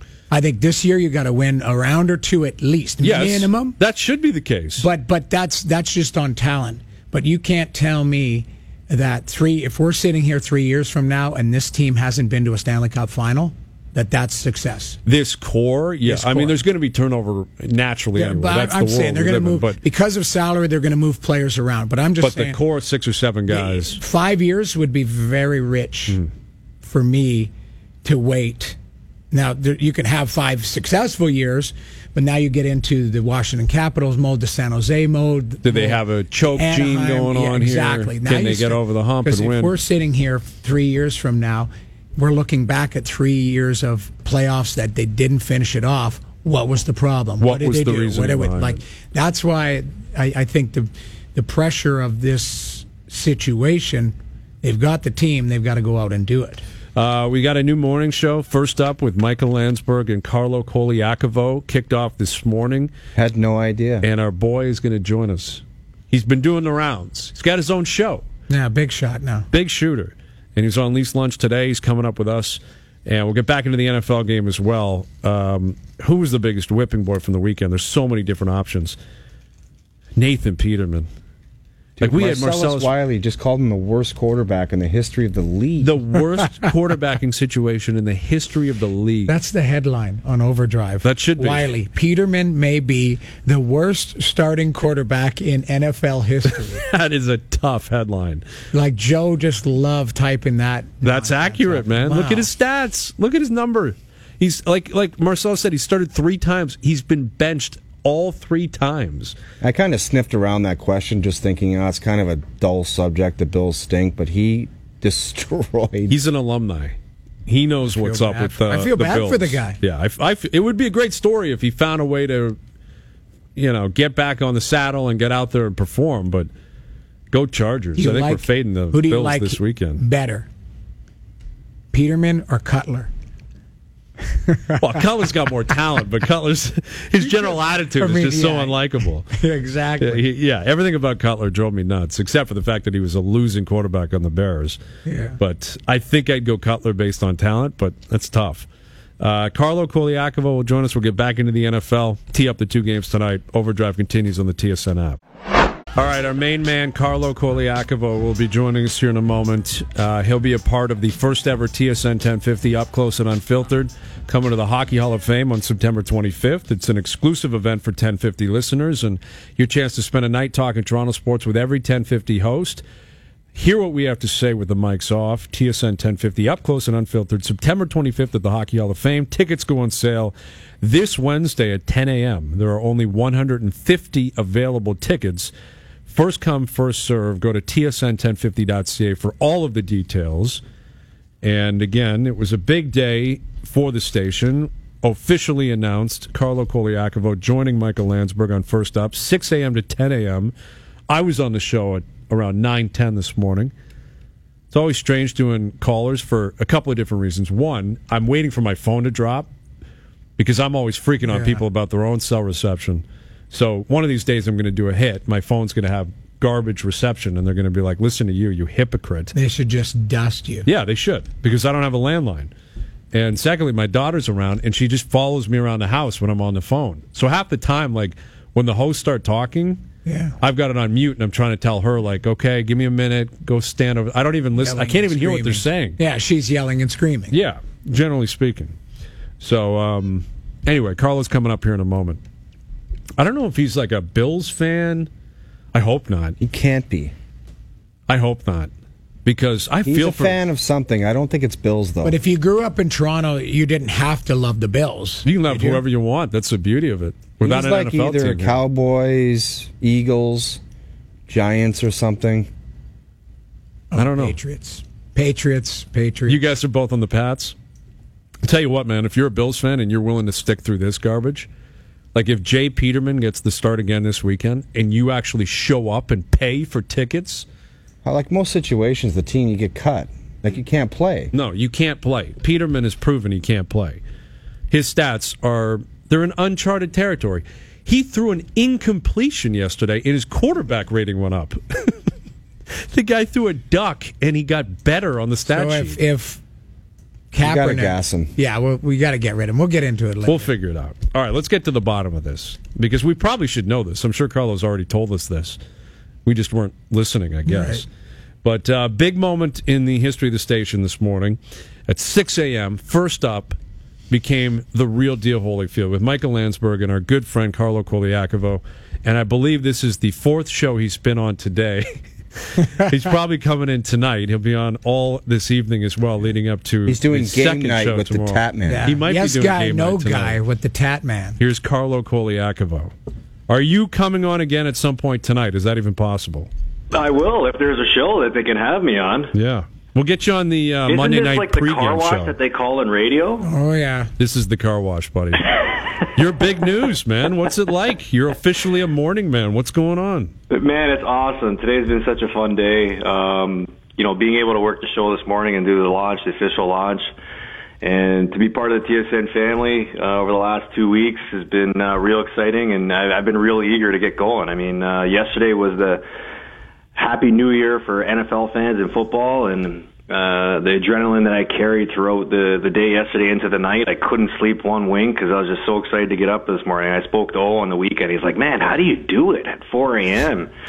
[SPEAKER 2] I think this year you got to win a round or two at least,
[SPEAKER 4] yes,
[SPEAKER 2] minimum.
[SPEAKER 4] that should be the case.
[SPEAKER 2] But but that's that's just on talent. But you can't tell me that three. If we're sitting here three years from now and this team hasn't been to a Stanley Cup final, that that's success.
[SPEAKER 4] this core, yeah.
[SPEAKER 2] This
[SPEAKER 4] I mean,
[SPEAKER 2] core.
[SPEAKER 4] there's going to be turnover naturally
[SPEAKER 2] Yeah,
[SPEAKER 4] anyway.
[SPEAKER 2] but
[SPEAKER 4] That's
[SPEAKER 2] I'm
[SPEAKER 4] the
[SPEAKER 2] saying
[SPEAKER 4] world
[SPEAKER 2] they're
[SPEAKER 4] we
[SPEAKER 2] going to
[SPEAKER 4] live in,
[SPEAKER 2] move
[SPEAKER 4] But,
[SPEAKER 2] because of salary. They're going to move players around. But I'm just
[SPEAKER 4] but
[SPEAKER 2] saying
[SPEAKER 4] the core six or seven guys.
[SPEAKER 2] five years would be very rich
[SPEAKER 4] Hmm.
[SPEAKER 2] for me to wait. Now, there, you can have five successful years, but now you get into the Washington Capitals mode, the San Jose mode.
[SPEAKER 4] Did they have a choke gene
[SPEAKER 2] Anaheim.
[SPEAKER 4] going
[SPEAKER 2] Yeah,
[SPEAKER 4] on
[SPEAKER 2] exactly.
[SPEAKER 4] here?
[SPEAKER 2] Now
[SPEAKER 4] Can
[SPEAKER 2] you
[SPEAKER 4] they get
[SPEAKER 2] start-
[SPEAKER 4] over the hump
[SPEAKER 2] 'cause
[SPEAKER 4] and
[SPEAKER 2] if
[SPEAKER 4] win?
[SPEAKER 2] we're sitting here three years from now, we're looking back at three years of playoffs that they didn't finish it off. What was the problem?
[SPEAKER 4] What
[SPEAKER 2] did
[SPEAKER 4] was
[SPEAKER 2] they
[SPEAKER 4] the
[SPEAKER 2] do?
[SPEAKER 4] reasoning
[SPEAKER 2] What did we-
[SPEAKER 4] behind
[SPEAKER 2] like
[SPEAKER 4] it?
[SPEAKER 2] that's why I, I think the the pressure of this situation. They've got the team. They've got to go out and do it.
[SPEAKER 4] Uh, we got a new morning show. First up with Michael Landsberg and Carlo Koliakovo. Kicked off this morning.
[SPEAKER 3] Had no idea.
[SPEAKER 4] And our boy is going to join us. He's been doing the rounds. He's got his own show.
[SPEAKER 2] Yeah, big shot now.
[SPEAKER 4] Big shooter. And he's on Leafs Lunch today. He's coming up with us. And we'll get back into the N F L game as well. Um, who was the biggest whipping boy from the weekend? There's so many different options. Nathan Peterman. Like we
[SPEAKER 3] Marcellus
[SPEAKER 4] had Marcellus
[SPEAKER 3] Wiley just called him the worst quarterback in the history of the league.
[SPEAKER 4] the worst quarterbacking situation in the history of the league.
[SPEAKER 2] That's the headline on Overdrive.
[SPEAKER 4] That should be.
[SPEAKER 2] Wiley. Peterman may be the worst starting quarterback in N F L history.
[SPEAKER 4] That is a tough headline.
[SPEAKER 2] Like Joe just loved typing that.
[SPEAKER 4] That's accurate, man.
[SPEAKER 2] Wow.
[SPEAKER 4] Look at his stats. Look at his number. He's like like Marcel said, he started three times. He's been benched all three times.
[SPEAKER 3] I kind of sniffed around that question just thinking, oh, it's kind of a dull subject, the Bills stink, but he destroyed.
[SPEAKER 4] He's an alumni. He knows what's up
[SPEAKER 2] bad
[SPEAKER 4] with
[SPEAKER 2] for-
[SPEAKER 4] uh,
[SPEAKER 2] I feel
[SPEAKER 4] the
[SPEAKER 2] bad
[SPEAKER 4] Bills.
[SPEAKER 2] for the guy.
[SPEAKER 4] Yeah, I, I, it would be a great story if he found a way to, you know, get back on the saddle and get out there and perform, but go Chargers.
[SPEAKER 2] Do you
[SPEAKER 4] I think
[SPEAKER 2] like-
[SPEAKER 4] we're fading the
[SPEAKER 2] who do you
[SPEAKER 4] Bills
[SPEAKER 2] like
[SPEAKER 4] this weekend.
[SPEAKER 2] better, Peterman or Cutler?
[SPEAKER 4] Well, Cutler's got more talent, but Cutler's his general attitude
[SPEAKER 2] I mean,
[SPEAKER 4] is just so
[SPEAKER 2] yeah.
[SPEAKER 4] unlikable.
[SPEAKER 2] Exactly.
[SPEAKER 4] Yeah, he, yeah, everything about Cutler drove me nuts, except for the fact that he was a losing quarterback on the Bears.
[SPEAKER 2] Yeah.
[SPEAKER 4] But I think I'd go Cutler based on talent, but that's tough. Uh, Carlo Koliakovo will join us. We'll get back into the N F L, tee up the two games tonight. Overdrive continues on the T S N app. All right, our main man, Carlo Koliakovo, will be joining us here in a moment. Uh, he'll be a part of the first ever T S N ten fifty Up Close and Unfiltered, coming to the Hockey Hall of Fame on September twenty-fifth. It's an exclusive event for ten fifty listeners, and your chance to spend a night talking Toronto sports with every ten fifty host. Hear what we have to say with the mics off. T S N ten fifty Up Close and Unfiltered, September twenty-fifth at the Hockey Hall of Fame. Tickets go on sale this Wednesday at ten a.m. There are only one hundred fifty available tickets. First come, first serve. Go to T S N ten fifty dot C A for all of the details. And again, it was a big day for the station. Officially announced Carlo Koliakovo joining Michael Landsberg on First Up, six a.m. to ten a.m. I was on the show at around nine ten this morning. It's always strange doing callers for a couple of different reasons. One, I'm waiting for my phone to drop because I'm always freaking on
[SPEAKER 2] Yeah.
[SPEAKER 4] people about their own cell reception. So one of these days I'm going to do a hit. My phone's going to have garbage reception, and they're going to be like, listen to you, you hypocrite.
[SPEAKER 2] They should just dust you.
[SPEAKER 4] Yeah, they should, because I don't have a landline. And secondly, my daughter's around, and she just follows me around the house when I'm on the phone. So half the time, like, when the hosts start talking,
[SPEAKER 2] Yeah.
[SPEAKER 4] I've got it on mute, and I'm trying to tell her, like, okay, give me a minute, go stand over. I don't even listen. I
[SPEAKER 2] Yelling
[SPEAKER 4] can't
[SPEAKER 2] and
[SPEAKER 4] even hear what they're
[SPEAKER 2] screaming.
[SPEAKER 4] saying.
[SPEAKER 2] Yeah, she's yelling and screaming.
[SPEAKER 4] Yeah, generally speaking. So, um, anyway, Carlo's coming up here in a moment. I don't know if he's like a Bills fan. I hope not.
[SPEAKER 3] He can't be.
[SPEAKER 4] I hope not. Because I
[SPEAKER 3] He's
[SPEAKER 4] feel
[SPEAKER 3] a
[SPEAKER 4] for
[SPEAKER 3] fan of something. I don't think it's Bills, though.
[SPEAKER 2] But if you grew up in Toronto, you didn't have to love the Bills.
[SPEAKER 4] you can love
[SPEAKER 2] Did you?
[SPEAKER 4] whoever you want. That's the beauty of it. Without
[SPEAKER 3] He's
[SPEAKER 4] an
[SPEAKER 3] like
[SPEAKER 4] N F L
[SPEAKER 3] either
[SPEAKER 4] team.
[SPEAKER 3] Cowboys, Eagles, Giants, or something.
[SPEAKER 4] I don't know.
[SPEAKER 2] Patriots. Patriots. Patriots.
[SPEAKER 4] You guys are both on the Pats. I'll tell you what, man, if you're a Bills fan and you're willing to stick through this garbage, like if Jay Peterman gets the start again this weekend and you actually show up and pay for tickets,
[SPEAKER 3] Uh, Like most situations, the team you get cut. Like you can't play.
[SPEAKER 4] no, you can't play. Peterman has proven he can't play. His stats are, they're in uncharted territory. He threw an incompletion yesterday and his quarterback rating went up. The guy threw a duck and he got better on the stat
[SPEAKER 2] So
[SPEAKER 4] sheet.
[SPEAKER 2] if, if
[SPEAKER 3] You gotta
[SPEAKER 2] Kaepernick,
[SPEAKER 3] gas him.
[SPEAKER 2] yeah, well, we got to get rid of him. We'll get into it later.
[SPEAKER 4] We'll figure it out. All right, let's get to the bottom of this because we probably should know this. I'm sure Carlos already told us this. We just weren't listening, I guess.
[SPEAKER 2] Right.
[SPEAKER 4] But uh, big moment in the history of the station this morning at six a.m. First Up became the Real Deal Holyfield with Michael Landsberg and our good friend Carlo Koliakovo. And I believe this is the fourth show he's been on today. He's probably coming in tonight. He'll be on all this evening as well, leading up to
[SPEAKER 3] He's doing
[SPEAKER 4] his
[SPEAKER 3] game
[SPEAKER 4] second
[SPEAKER 3] night
[SPEAKER 4] show
[SPEAKER 3] with
[SPEAKER 4] tomorrow.
[SPEAKER 3] the Tap Man.
[SPEAKER 2] Yeah.
[SPEAKER 4] He might
[SPEAKER 2] yes
[SPEAKER 4] be doing
[SPEAKER 2] guy,
[SPEAKER 4] game
[SPEAKER 2] no
[SPEAKER 4] night tonight.
[SPEAKER 2] guy with the Tat Man.
[SPEAKER 4] Here's Carlo Koliakovo. Are you coming on again at some point tonight? Is that even possible?
[SPEAKER 6] I will if there's a show that they can have me on.
[SPEAKER 4] Yeah. We'll get you on the uh,
[SPEAKER 6] Isn't
[SPEAKER 4] Monday
[SPEAKER 6] this
[SPEAKER 4] night
[SPEAKER 6] like the car
[SPEAKER 4] pregame
[SPEAKER 6] wash
[SPEAKER 4] show.
[SPEAKER 6] that they call in radio?
[SPEAKER 2] Oh yeah.
[SPEAKER 4] This is the car wash, buddy. You're big news, man. What's it like? You're officially a morning man. What's going on?
[SPEAKER 6] Man, it's awesome. Today's been such a fun day. Um, you know, being able to work the show this morning and do the launch, the official launch, and to be part of the T S N family uh, over the last two weeks has been uh, real exciting, and I, I've been real eager to get going. I mean, uh, yesterday was the Happy New Year for N F L fans in football, and uh, the adrenaline that I carried throughout the, the day yesterday into the night, I couldn't sleep one wink because I was just so excited to get up this morning. I spoke to O on the weekend. He's like, man, how do you do it at four a.m.?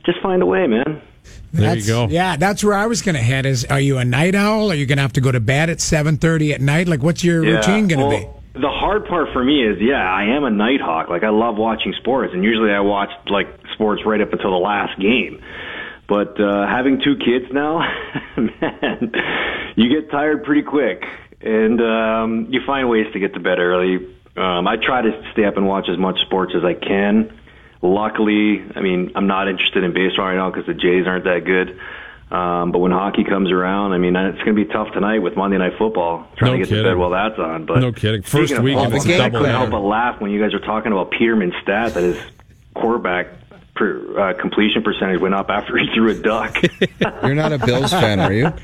[SPEAKER 6] just find a way, man.
[SPEAKER 4] There
[SPEAKER 2] That's-
[SPEAKER 4] you go.
[SPEAKER 2] Yeah, that's where I was going to head. Is are you a night owl? Are you going to have to go to bed at seven thirty at night? Like, what's your
[SPEAKER 6] Yeah,
[SPEAKER 2] routine going to
[SPEAKER 6] well, The hard part for me is, yeah, I am a night hawk. Like, I love watching sports, and usually I watch like sports right up until the last game. But uh, having two kids now, man, you get tired pretty quick, and um, you find ways to get to bed early. Um, I try to stay up and watch as much sports as I can. Luckily, I mean, I'm not interested in baseball right now because the Jays aren't that good. Um, but when hockey comes around, I mean, it's going to be tough tonight with Monday Night Football, trying
[SPEAKER 4] No
[SPEAKER 6] to get
[SPEAKER 4] kidding.
[SPEAKER 6] to bed while that's on. But
[SPEAKER 4] No kidding. First
[SPEAKER 6] speaking of
[SPEAKER 4] week,
[SPEAKER 6] football,
[SPEAKER 3] it's a
[SPEAKER 6] I
[SPEAKER 3] double
[SPEAKER 6] couldn't help
[SPEAKER 4] header.
[SPEAKER 6] but laugh when you guys are talking about Peterman's stat that his quarterback per, uh, completion percentage went up after he threw a duck.
[SPEAKER 3] You're not a Bills fan, are you?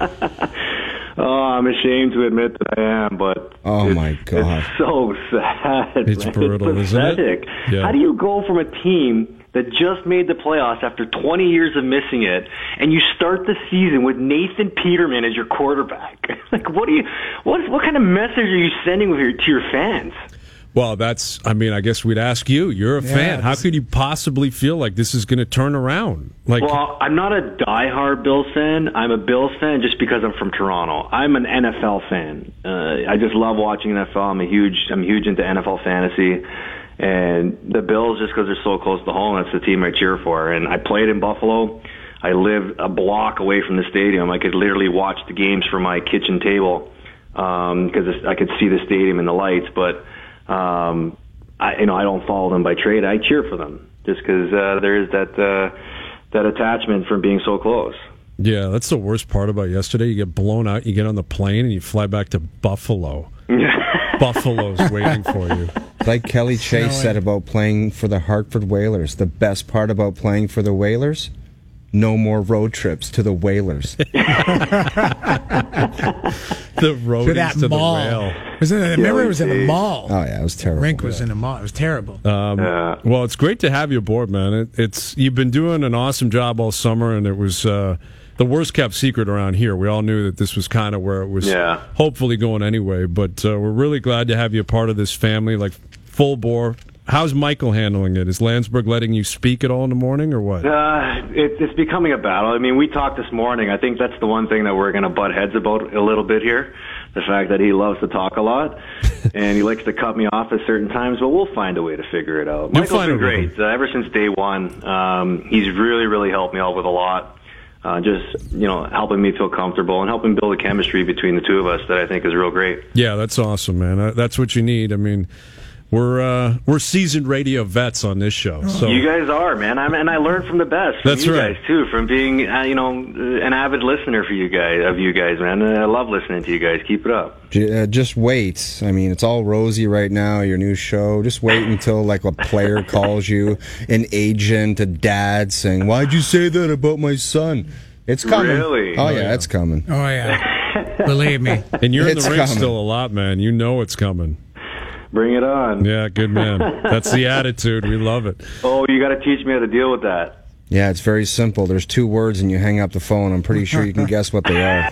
[SPEAKER 6] Oh, I'm ashamed to admit that I am, but
[SPEAKER 3] Oh,
[SPEAKER 6] it's,
[SPEAKER 3] my God.
[SPEAKER 6] it's so sad.
[SPEAKER 4] It's
[SPEAKER 6] man.
[SPEAKER 4] brutal,
[SPEAKER 6] it's
[SPEAKER 4] isn't it?
[SPEAKER 6] pathetic.
[SPEAKER 4] Yeah.
[SPEAKER 6] How do you go from a team that just made the playoffs after twenty years of missing it, and you start the season with Nathan Peterman as your quarterback? Like, what do you, what, what kind of message are you sending with your, to your fans?
[SPEAKER 4] Well, that's, I mean, I guess we'd ask you. You're a
[SPEAKER 2] Yeah,
[SPEAKER 4] fan. How
[SPEAKER 2] it's-
[SPEAKER 4] could you possibly feel like this is going to turn around? Like,
[SPEAKER 6] Well, I'm not a diehard Bills fan. I'm a Bills fan just because I'm from Toronto. I'm an N F L fan. Uh, I just love watching N F L. I'm a huge, I'm huge into N F L fantasy. And the Bills, just because they're so close to home, that's the team I cheer for. And I played in Buffalo. I live a block away from the stadium. I could literally watch the games from my kitchen table because um, I could see the stadium and the lights. But um, I, you know, I don't follow them by trade. I cheer for them just because uh, there is that uh, that attachment from being so close.
[SPEAKER 4] yeah, that's the worst part about yesterday. You get blown out, you get on the plane, and you fly back to Buffalo. Buffalo's waiting for you.
[SPEAKER 3] Like Kelly Chase said about playing for the Hartford Whalers, the best part about playing for the Whalers, no more road trips to the Whalers.
[SPEAKER 4] The roadies
[SPEAKER 2] to that
[SPEAKER 4] to
[SPEAKER 2] mall?
[SPEAKER 4] the whale.
[SPEAKER 2] Was it, remember, it was in a mall.
[SPEAKER 3] Oh, yeah, it was terrible.
[SPEAKER 2] Rink was in a mall. It was terrible.
[SPEAKER 4] Um,
[SPEAKER 6] Yeah.
[SPEAKER 4] Well, it's great to have you aboard, man. It, it's you've been doing an awesome job all summer, and it was uh, the worst kept secret around here. We all knew that this was kind of where it was
[SPEAKER 6] Yeah.
[SPEAKER 4] hopefully going anyway. But uh, we're really glad to have you a part of this family, like full bore. How's Michael handling it? Is Landsberg letting you speak at all in the morning, or what?
[SPEAKER 6] Uh, it, it's becoming a battle. I mean, we talked this morning. I think that's the one thing that we're going to butt heads about a little bit here. The fact that he loves to talk a lot, and he likes to cut me off at certain times, but we'll find a way to figure it out.
[SPEAKER 4] You'll
[SPEAKER 6] Michael's
[SPEAKER 4] find
[SPEAKER 6] been
[SPEAKER 4] a way.
[SPEAKER 6] great. Uh, ever since day one, um, he's really, really helped me out with a lot. Uh, just, you know, helping me feel comfortable and helping build a chemistry between the two of us that I think is real great.
[SPEAKER 4] Yeah, that's awesome, man. Uh, That's what you need. I mean, we're uh, we're seasoned radio vets on this show. So
[SPEAKER 6] You guys are, man. I'm, and I learned from the best. From
[SPEAKER 4] That's
[SPEAKER 6] you
[SPEAKER 4] right.
[SPEAKER 6] guys too. From being, uh, you know, an avid listener for you guys, of you guys, man. And I love listening to you guys. Keep it up.
[SPEAKER 3] J- uh, just wait. I mean, it's all rosy right now, your new show. Just wait until, like, a player calls you, an agent, a dad saying, "Why'd you say that about my son?" It's coming.
[SPEAKER 6] Really?
[SPEAKER 3] Oh, yeah, it's coming.
[SPEAKER 2] Oh, yeah. Believe me.
[SPEAKER 4] and you're in
[SPEAKER 3] It's
[SPEAKER 4] the ring
[SPEAKER 3] coming.
[SPEAKER 4] still a lot, man. You know it's coming.
[SPEAKER 6] Bring it on.
[SPEAKER 4] Yeah, good man. That's the attitude. We love it.
[SPEAKER 6] Oh, you got to teach me how to deal with that.
[SPEAKER 3] Yeah, it's very simple. There's two words, and you hang up the phone. I'm pretty sure you can guess what they are.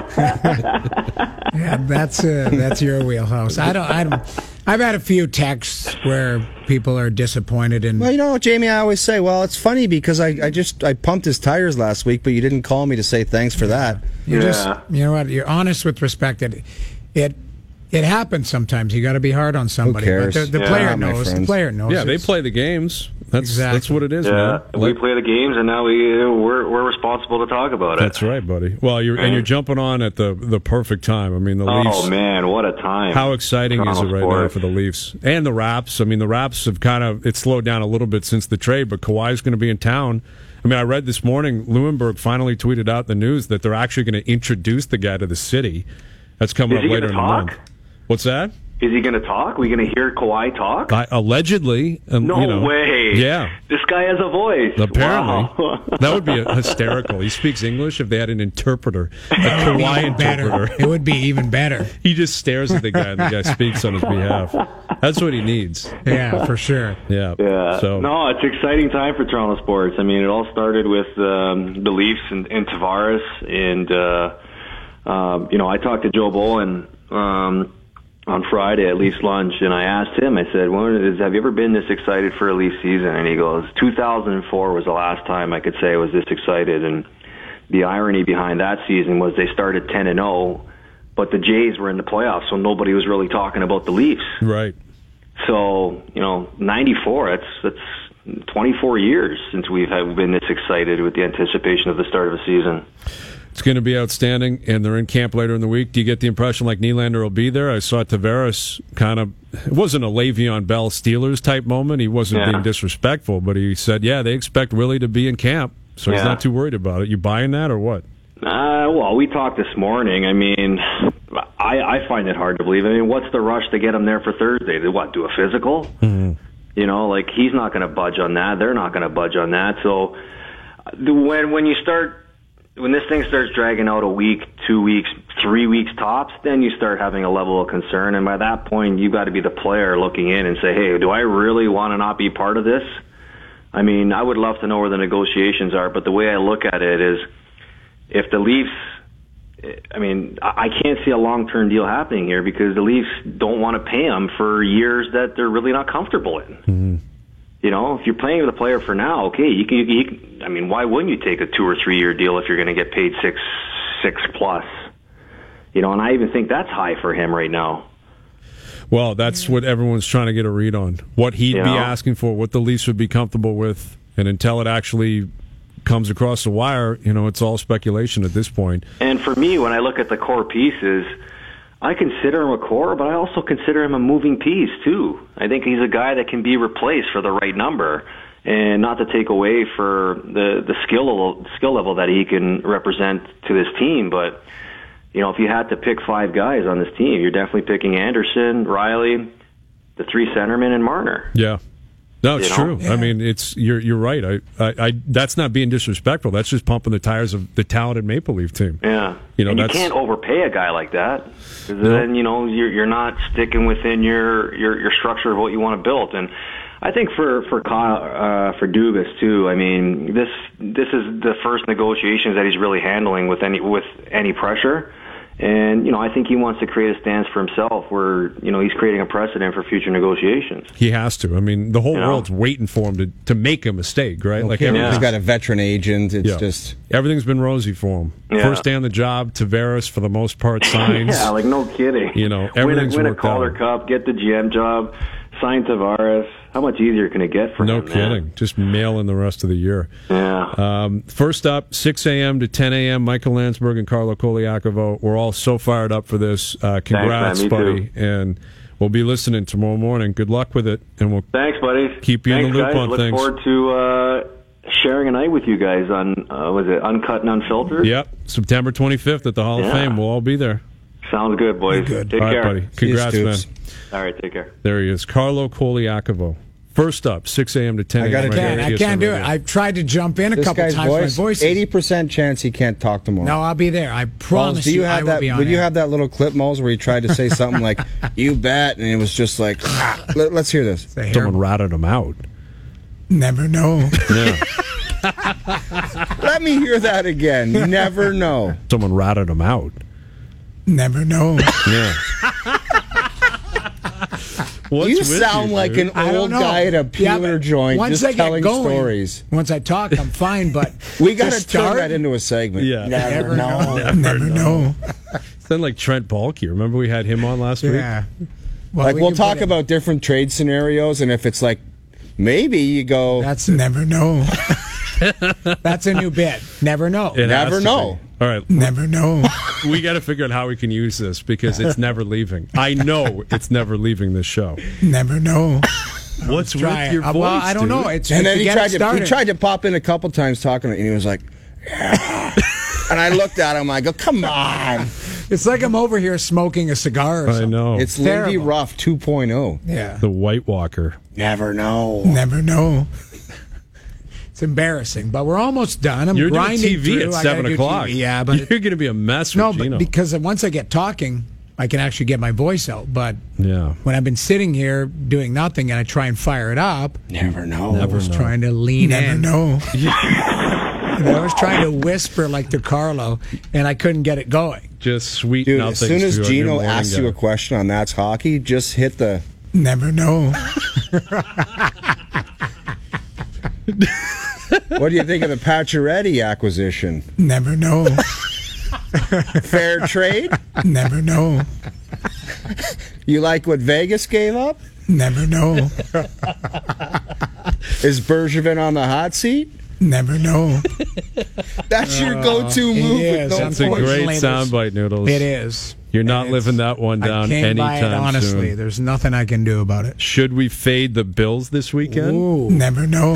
[SPEAKER 2] Yeah, that's uh, that's your wheelhouse. I don't. I don't. I've had a few texts where people are disappointed in.
[SPEAKER 3] Well, you know, Jamie, I always say, well, it's funny because I, I just I pumped his tires last week, but you didn't call me to say thanks for that.
[SPEAKER 2] You're
[SPEAKER 6] Yeah.
[SPEAKER 2] just, you know what? You're honest with respect. It, it, it happens sometimes. You got to be hard on somebody.
[SPEAKER 3] cares?
[SPEAKER 2] But the, the
[SPEAKER 6] Yeah,
[SPEAKER 2] player
[SPEAKER 3] my
[SPEAKER 2] knows. The
[SPEAKER 3] friends.
[SPEAKER 2] player knows.
[SPEAKER 4] Yeah, they
[SPEAKER 2] It's-
[SPEAKER 4] play the games. That's
[SPEAKER 2] Exactly.
[SPEAKER 4] that's what it is,
[SPEAKER 6] Yeah,
[SPEAKER 4] man.
[SPEAKER 6] we
[SPEAKER 4] Like-
[SPEAKER 6] play the games, and now we we're we're responsible to talk about it.
[SPEAKER 4] That's right, buddy. Well, you're and
[SPEAKER 6] Right.
[SPEAKER 4] you're jumping on at the the perfect time. I mean, the Leafs.
[SPEAKER 6] Oh man, what a time!
[SPEAKER 4] How exciting is it
[SPEAKER 6] Toronto
[SPEAKER 4] right now
[SPEAKER 6] sports.
[SPEAKER 4] for the Leafs and the Raps? I mean, the Raps have kind of it's slowed down a little bit since the trade, but Kawhi's going to be in town. I mean, I read this morning Lewinberg finally tweeted out the news that they're actually going to introduce the guy to the city. That's coming
[SPEAKER 6] Is
[SPEAKER 4] up
[SPEAKER 6] he
[SPEAKER 4] later in
[SPEAKER 6] gonna
[SPEAKER 4] the
[SPEAKER 6] talk?
[SPEAKER 4] month. What's that?
[SPEAKER 6] Is he going to talk? we going to hear Kawhi talk?
[SPEAKER 4] I, allegedly. Um,
[SPEAKER 6] No
[SPEAKER 4] you know,
[SPEAKER 6] way.
[SPEAKER 4] Yeah.
[SPEAKER 6] This guy has a voice.
[SPEAKER 4] Apparently,
[SPEAKER 6] Wow.
[SPEAKER 4] that would be hysterical. He speaks English. If they had an interpreter, a Kawhi
[SPEAKER 2] better.
[SPEAKER 4] interpreter,
[SPEAKER 2] It would be even better.
[SPEAKER 4] he just stares at the guy, and the guy speaks on his behalf. That's what he needs.
[SPEAKER 2] Yeah, for sure.
[SPEAKER 4] Yeah.
[SPEAKER 6] Yeah.
[SPEAKER 4] So
[SPEAKER 6] No, it's an exciting time for Toronto sports. I mean, it all started with um, the Leafs and, and Tavares, and uh, um, you know, I talked to Joe Bowen um, on Friday at Leafs lunch, and I asked him, I said, when is, have you ever been this excited for a Leafs season? And he goes, two thousand four was the last time I could say I was this excited. And the irony behind that season was they started ten and oh, but the Jays were in the playoffs, so nobody was really talking about the Leafs.
[SPEAKER 4] Right.
[SPEAKER 6] So, you know, ninety-four, that's that's twenty-four years since we've have been this excited with the anticipation of the start of a season.
[SPEAKER 4] It's going to be outstanding, and they're in camp later in the week. Do you get the impression like Nylander will be there? I saw Tavares kind of, it wasn't a Le'Veon Bell Steelers type moment. He wasn't
[SPEAKER 6] Yeah.
[SPEAKER 4] being disrespectful, but he said, yeah, they expect Willie to be in camp, so he's
[SPEAKER 6] Yeah.
[SPEAKER 4] not too worried about it. You buying that or what?
[SPEAKER 6] Uh, well, we talked this morning. I mean, I, I find it hard to believe. I mean, what's the rush to get him there for Thursday? To what, do a physical?
[SPEAKER 4] Mm-hmm.
[SPEAKER 6] You know, like, he's not going to budge on that. They're not going to budge on that. So the, when when you start, when this thing starts dragging out a week, two weeks, three weeks tops, then you start having a level of concern. And by that point, you've got to be the player looking in and say, hey, do I really want to not be part of this? I mean, I would love to know where the negotiations are, but the way I look at it is, if the Leafs, I mean, I can't see a long-term deal happening here because the Leafs don't want to pay him for years that they're really not comfortable in.
[SPEAKER 4] Mm-hmm.
[SPEAKER 6] You know, if you're playing with a player for now, okay, you can, you can. I mean, why wouldn't you take a two or three year deal if you're going to get paid six, six plus? You know, and I even think that's high for him right now.
[SPEAKER 4] Well, that's what everyone's trying to get a read on. What he'd
[SPEAKER 6] You
[SPEAKER 4] be
[SPEAKER 6] know?
[SPEAKER 4] asking for, what the Leafs would be comfortable with, and until it actually comes across the wire, you know, it's all speculation at this point.
[SPEAKER 6] And for me, when I look at the core pieces, I consider him a core, but I also consider him a moving piece, too. I think he's a guy that can be replaced for the right number, and not to take away for the, the skill level, skill level that he can represent to this team. But, you know, if you had to pick five guys on this team, you're definitely picking Anderson, Riley, the three centermen, and Marner.
[SPEAKER 4] Yeah. No, it's
[SPEAKER 6] You
[SPEAKER 4] true.
[SPEAKER 6] know?
[SPEAKER 4] I mean, it's you're you're right. I, I, I that's not being disrespectful. That's just pumping the tires of the talented Maple Leaf team.
[SPEAKER 6] Yeah,
[SPEAKER 4] You know,
[SPEAKER 6] and you
[SPEAKER 4] that's-
[SPEAKER 6] can't overpay a guy like that, because then you know you're you're not sticking within your, your your structure of what you want to build. And I think for for Kyle, uh, for Dubas too. I mean, this this is the first negotiations that he's really handling with any with any pressure. And, you know, I think he wants to create a stance for himself where, you know, he's creating a precedent for future negotiations.
[SPEAKER 4] He has to. I mean, the whole
[SPEAKER 6] You know?
[SPEAKER 4] world's waiting for him to, to make a mistake, right?
[SPEAKER 3] Like
[SPEAKER 4] Like
[SPEAKER 3] he's
[SPEAKER 4] everything's,
[SPEAKER 3] got a veteran agent. It's
[SPEAKER 4] yeah.
[SPEAKER 3] just
[SPEAKER 4] everything's been rosy for him.
[SPEAKER 6] Yeah.
[SPEAKER 4] First day on the job, Tavares for the most part signs.
[SPEAKER 6] Yeah, like no kidding.
[SPEAKER 4] You know,
[SPEAKER 6] win a,
[SPEAKER 4] everything's
[SPEAKER 6] win a
[SPEAKER 4] worked
[SPEAKER 6] Calder
[SPEAKER 4] out.
[SPEAKER 6] Cup, get the G M job, sign Tavares. How much easier can it get for
[SPEAKER 4] No
[SPEAKER 6] him? man?
[SPEAKER 4] kidding. Just mail in the rest of the year.
[SPEAKER 6] Yeah.
[SPEAKER 4] Um, first up, six a.m. to ten a.m., Michael Landsberg and Carlo Koliakovo. We're all so fired up for this. Uh, congrats,
[SPEAKER 6] man. Me
[SPEAKER 4] buddy.
[SPEAKER 6] too.
[SPEAKER 4] And we'll be listening tomorrow morning. Good luck with it. And we'll
[SPEAKER 6] Thanks, buddy.
[SPEAKER 4] keep you in
[SPEAKER 6] Thanks,
[SPEAKER 4] the loop
[SPEAKER 6] guys.
[SPEAKER 4] on
[SPEAKER 6] Look
[SPEAKER 4] things.
[SPEAKER 6] forward to uh, sharing a night with you guys on, uh, was it Uncut and Unfiltered?
[SPEAKER 4] Yep, September twenty-fifth at the Hall of
[SPEAKER 6] Yeah.
[SPEAKER 4] Fame. We'll all be there.
[SPEAKER 6] Sounds good, boys.
[SPEAKER 2] Good.
[SPEAKER 6] Take
[SPEAKER 4] All right,
[SPEAKER 6] care.
[SPEAKER 4] buddy. Congrats,
[SPEAKER 3] See you,
[SPEAKER 4] man.
[SPEAKER 3] Stoops.
[SPEAKER 6] All right, take care.
[SPEAKER 4] There he is, Carlo Koliakovo. First up, six a.m. to ten a.m.
[SPEAKER 3] I gotta
[SPEAKER 4] right
[SPEAKER 3] tell
[SPEAKER 4] here
[SPEAKER 3] you,
[SPEAKER 4] at
[SPEAKER 2] I
[SPEAKER 4] T S N
[SPEAKER 2] can't do it.
[SPEAKER 4] Radio.
[SPEAKER 2] I've tried to jump in a
[SPEAKER 3] this
[SPEAKER 2] couple
[SPEAKER 3] guy's
[SPEAKER 2] times.
[SPEAKER 3] voice.
[SPEAKER 2] My voice.
[SPEAKER 3] Eighty percent chance he can't talk tomorrow.
[SPEAKER 2] No, I'll be there. I
[SPEAKER 3] Balls,
[SPEAKER 2] promise
[SPEAKER 3] do you
[SPEAKER 2] I
[SPEAKER 3] have
[SPEAKER 2] will
[SPEAKER 3] that?
[SPEAKER 2] be on
[SPEAKER 3] Would you
[SPEAKER 2] air.
[SPEAKER 3] have that little clip, Moles, where you tried to say something like "you bet" and it was just like, ah, let, let's hear this.
[SPEAKER 2] The hair-
[SPEAKER 4] Someone ratted him out.
[SPEAKER 2] Never know.
[SPEAKER 4] Yeah.
[SPEAKER 3] Let me hear that again. You never know.
[SPEAKER 4] Someone ratted him out.
[SPEAKER 2] Never know.
[SPEAKER 4] Yeah. What's
[SPEAKER 3] you
[SPEAKER 4] with
[SPEAKER 3] sound
[SPEAKER 4] you,
[SPEAKER 3] like
[SPEAKER 4] dude?
[SPEAKER 3] an
[SPEAKER 2] I don't
[SPEAKER 3] old
[SPEAKER 2] know.
[SPEAKER 3] guy at a
[SPEAKER 2] Yeah,
[SPEAKER 3] peeler
[SPEAKER 2] but
[SPEAKER 3] joint
[SPEAKER 2] once
[SPEAKER 3] just
[SPEAKER 2] I get
[SPEAKER 3] telling
[SPEAKER 2] going,
[SPEAKER 3] stories.
[SPEAKER 2] Once I talk, I'm fine. But
[SPEAKER 3] We got
[SPEAKER 2] to
[SPEAKER 3] to turn
[SPEAKER 2] start,
[SPEAKER 3] that into a segment.
[SPEAKER 4] Yeah.
[SPEAKER 3] Never,
[SPEAKER 2] Never
[SPEAKER 3] know.
[SPEAKER 2] know. Never know.
[SPEAKER 4] Sound like Trent Baalke. Remember we had him on last week?
[SPEAKER 2] Yeah. Well,
[SPEAKER 3] Like
[SPEAKER 2] we
[SPEAKER 3] we'll
[SPEAKER 2] can
[SPEAKER 3] talk
[SPEAKER 2] put it-
[SPEAKER 3] about different trade scenarios, and if it's like maybe you go,
[SPEAKER 2] That's never know. That's a new bit. Never know.
[SPEAKER 4] It has
[SPEAKER 3] Never
[SPEAKER 4] to
[SPEAKER 3] know.
[SPEAKER 4] be. All right,
[SPEAKER 2] Never know.
[SPEAKER 4] we got to figure out how we can use this because it's never leaving. I know it's never leaving this show.
[SPEAKER 2] Never know.
[SPEAKER 4] What's
[SPEAKER 2] Try
[SPEAKER 4] with
[SPEAKER 2] it.
[SPEAKER 4] your
[SPEAKER 2] Uh,
[SPEAKER 4] voice,
[SPEAKER 2] well, I don't
[SPEAKER 4] dude?
[SPEAKER 2] know. It's
[SPEAKER 3] and
[SPEAKER 2] to
[SPEAKER 3] then he
[SPEAKER 2] get
[SPEAKER 3] tried
[SPEAKER 2] it
[SPEAKER 3] to he
[SPEAKER 2] started.
[SPEAKER 3] tried to pop in a couple times talking, and he was like, yeah. And I looked at him, I go, come on,
[SPEAKER 2] It's like I'm over here smoking a cigar. Or
[SPEAKER 4] I
[SPEAKER 2] something.
[SPEAKER 4] know.
[SPEAKER 3] it's Lindy
[SPEAKER 2] Terrible.
[SPEAKER 3] Ruff two point oh.
[SPEAKER 2] Yeah.
[SPEAKER 4] the White Walker.
[SPEAKER 3] Never know.
[SPEAKER 2] Never know. It's embarrassing, but we're almost done. I'm
[SPEAKER 4] You're doing
[SPEAKER 2] grinding
[SPEAKER 4] T V
[SPEAKER 2] through.
[SPEAKER 4] at
[SPEAKER 2] I gotta
[SPEAKER 4] seven
[SPEAKER 2] do
[SPEAKER 4] o'clock.
[SPEAKER 2] T V. Yeah, but
[SPEAKER 4] you're going to be a mess
[SPEAKER 2] no,
[SPEAKER 4] with
[SPEAKER 2] but
[SPEAKER 4] Gino.
[SPEAKER 2] because once I get talking, I can actually get my voice out. But
[SPEAKER 4] yeah.
[SPEAKER 2] when I've been sitting here doing nothing and I try and fire it up,
[SPEAKER 3] Never know.
[SPEAKER 4] Never
[SPEAKER 2] just
[SPEAKER 4] know.
[SPEAKER 2] trying to lean
[SPEAKER 3] Never
[SPEAKER 2] in.
[SPEAKER 3] know.
[SPEAKER 2] I was trying to whisper like to Carlo, and I couldn't get it going.
[SPEAKER 4] Just sweet
[SPEAKER 3] Dude,
[SPEAKER 4] nothings.
[SPEAKER 3] as soon as
[SPEAKER 4] to a good
[SPEAKER 3] Gino
[SPEAKER 4] morning
[SPEAKER 3] asks
[SPEAKER 4] guy.
[SPEAKER 3] you a question on That's Hockey, just hit the...
[SPEAKER 2] Never know.
[SPEAKER 3] What do you think of the Pacioretty acquisition?
[SPEAKER 2] Never know.
[SPEAKER 3] Fair trade?
[SPEAKER 2] Never know.
[SPEAKER 3] You like what Vegas gave up?
[SPEAKER 2] Never know.
[SPEAKER 3] Is Bergevin on the hot seat?
[SPEAKER 2] Never know.
[SPEAKER 3] That's your go-to
[SPEAKER 2] it
[SPEAKER 3] move.
[SPEAKER 2] is.
[SPEAKER 3] with no
[SPEAKER 4] That's a great
[SPEAKER 2] Unfortunately, there's-
[SPEAKER 4] soundbite, Noodles.
[SPEAKER 2] It is.
[SPEAKER 4] You're not
[SPEAKER 2] And
[SPEAKER 4] living
[SPEAKER 2] it's-
[SPEAKER 4] that one down
[SPEAKER 2] I can't buy it,
[SPEAKER 4] anytime
[SPEAKER 2] honestly.
[SPEAKER 4] soon.
[SPEAKER 2] There's nothing I can do about it.
[SPEAKER 4] Should we fade the Bills this weekend?
[SPEAKER 2] Ooh. Never know.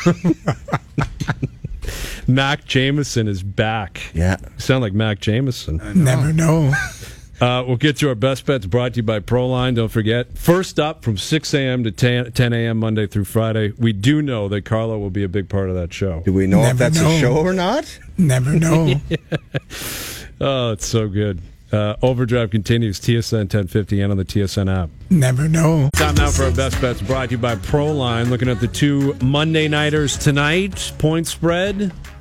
[SPEAKER 4] Mac Jameson is back.
[SPEAKER 3] Yeah.
[SPEAKER 4] You sound like Mac Jameson.
[SPEAKER 2] Never know.
[SPEAKER 4] Uh, we'll get to our best bets brought to you by Proline. Don't forget, first up from six a.m. to ten a.m. Monday through Friday. We do know that Carlo will be a big part of that show.
[SPEAKER 3] Do we know if
[SPEAKER 2] Never
[SPEAKER 3] that's
[SPEAKER 2] know.
[SPEAKER 3] a show or not?
[SPEAKER 2] Never know.
[SPEAKER 4] Oh, it's so good. Uh, Overdrive continues, T S N ten fifty and on the T S N app.
[SPEAKER 2] Never know.
[SPEAKER 4] Time now for our best bets brought to you by Proline. Looking at the two Monday nighters tonight, point spread.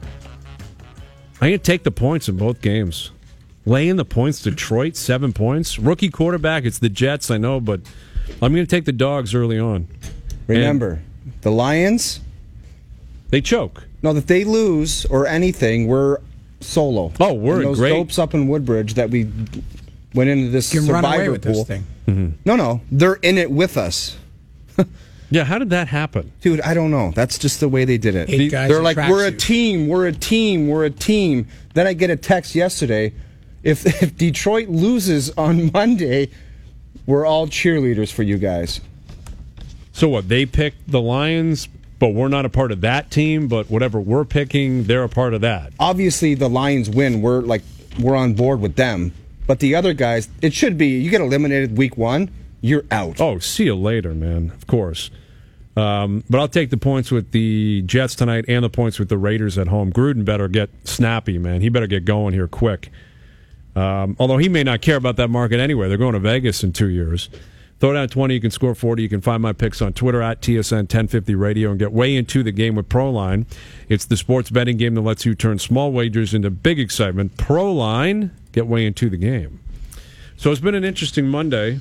[SPEAKER 4] I'm going to take the points in both games. Laying the points, Detroit, seven points. Rookie quarterback, it's the Jets, I know, but I'm going to take the dogs early on.
[SPEAKER 3] Remember, the Lions,
[SPEAKER 4] They choke.
[SPEAKER 3] no, if they lose or anything, we're solo.
[SPEAKER 4] Oh, we're
[SPEAKER 3] and
[SPEAKER 4] in
[SPEAKER 3] those
[SPEAKER 4] great-
[SPEAKER 3] dopes up in Woodbridge that we went into this
[SPEAKER 2] You can run away
[SPEAKER 3] survivor
[SPEAKER 2] with
[SPEAKER 3] pool.
[SPEAKER 2] this thing.
[SPEAKER 3] No, no, they're in it with us.
[SPEAKER 4] Yeah, how did that happen?
[SPEAKER 3] Dude, I don't know. That's just the way they did it.
[SPEAKER 2] Eight guys
[SPEAKER 3] They're
[SPEAKER 2] in
[SPEAKER 3] like, we're a
[SPEAKER 2] tracksuits.
[SPEAKER 3] team, we're a team, we're a team. Then I get a text yesterday. If, if Detroit loses on Monday, we're all cheerleaders for you guys.
[SPEAKER 4] So what, they picked the Lions, but we're not a part of that team, but whatever we're picking, they're a part of that.
[SPEAKER 3] Obviously, the Lions win. We're like, we're on board with them. But the other guys, it should be, you get eliminated week one, you're out.
[SPEAKER 4] Oh, see you later, man, of course. Um, but I'll take the points with the Jets tonight and the points with the Raiders at home. Gruden better get snappy, man. He better get going here quick. Um, although he may not care about that market anyway. They're going to Vegas in two years. Throw down twenty, you can score forty. You can find my picks on Twitter at T S N ten fifty Radio and get way into the game with Proline. It's the sports betting game that lets you turn small wagers into big excitement. Proline, get way into the game. So it's been an interesting Monday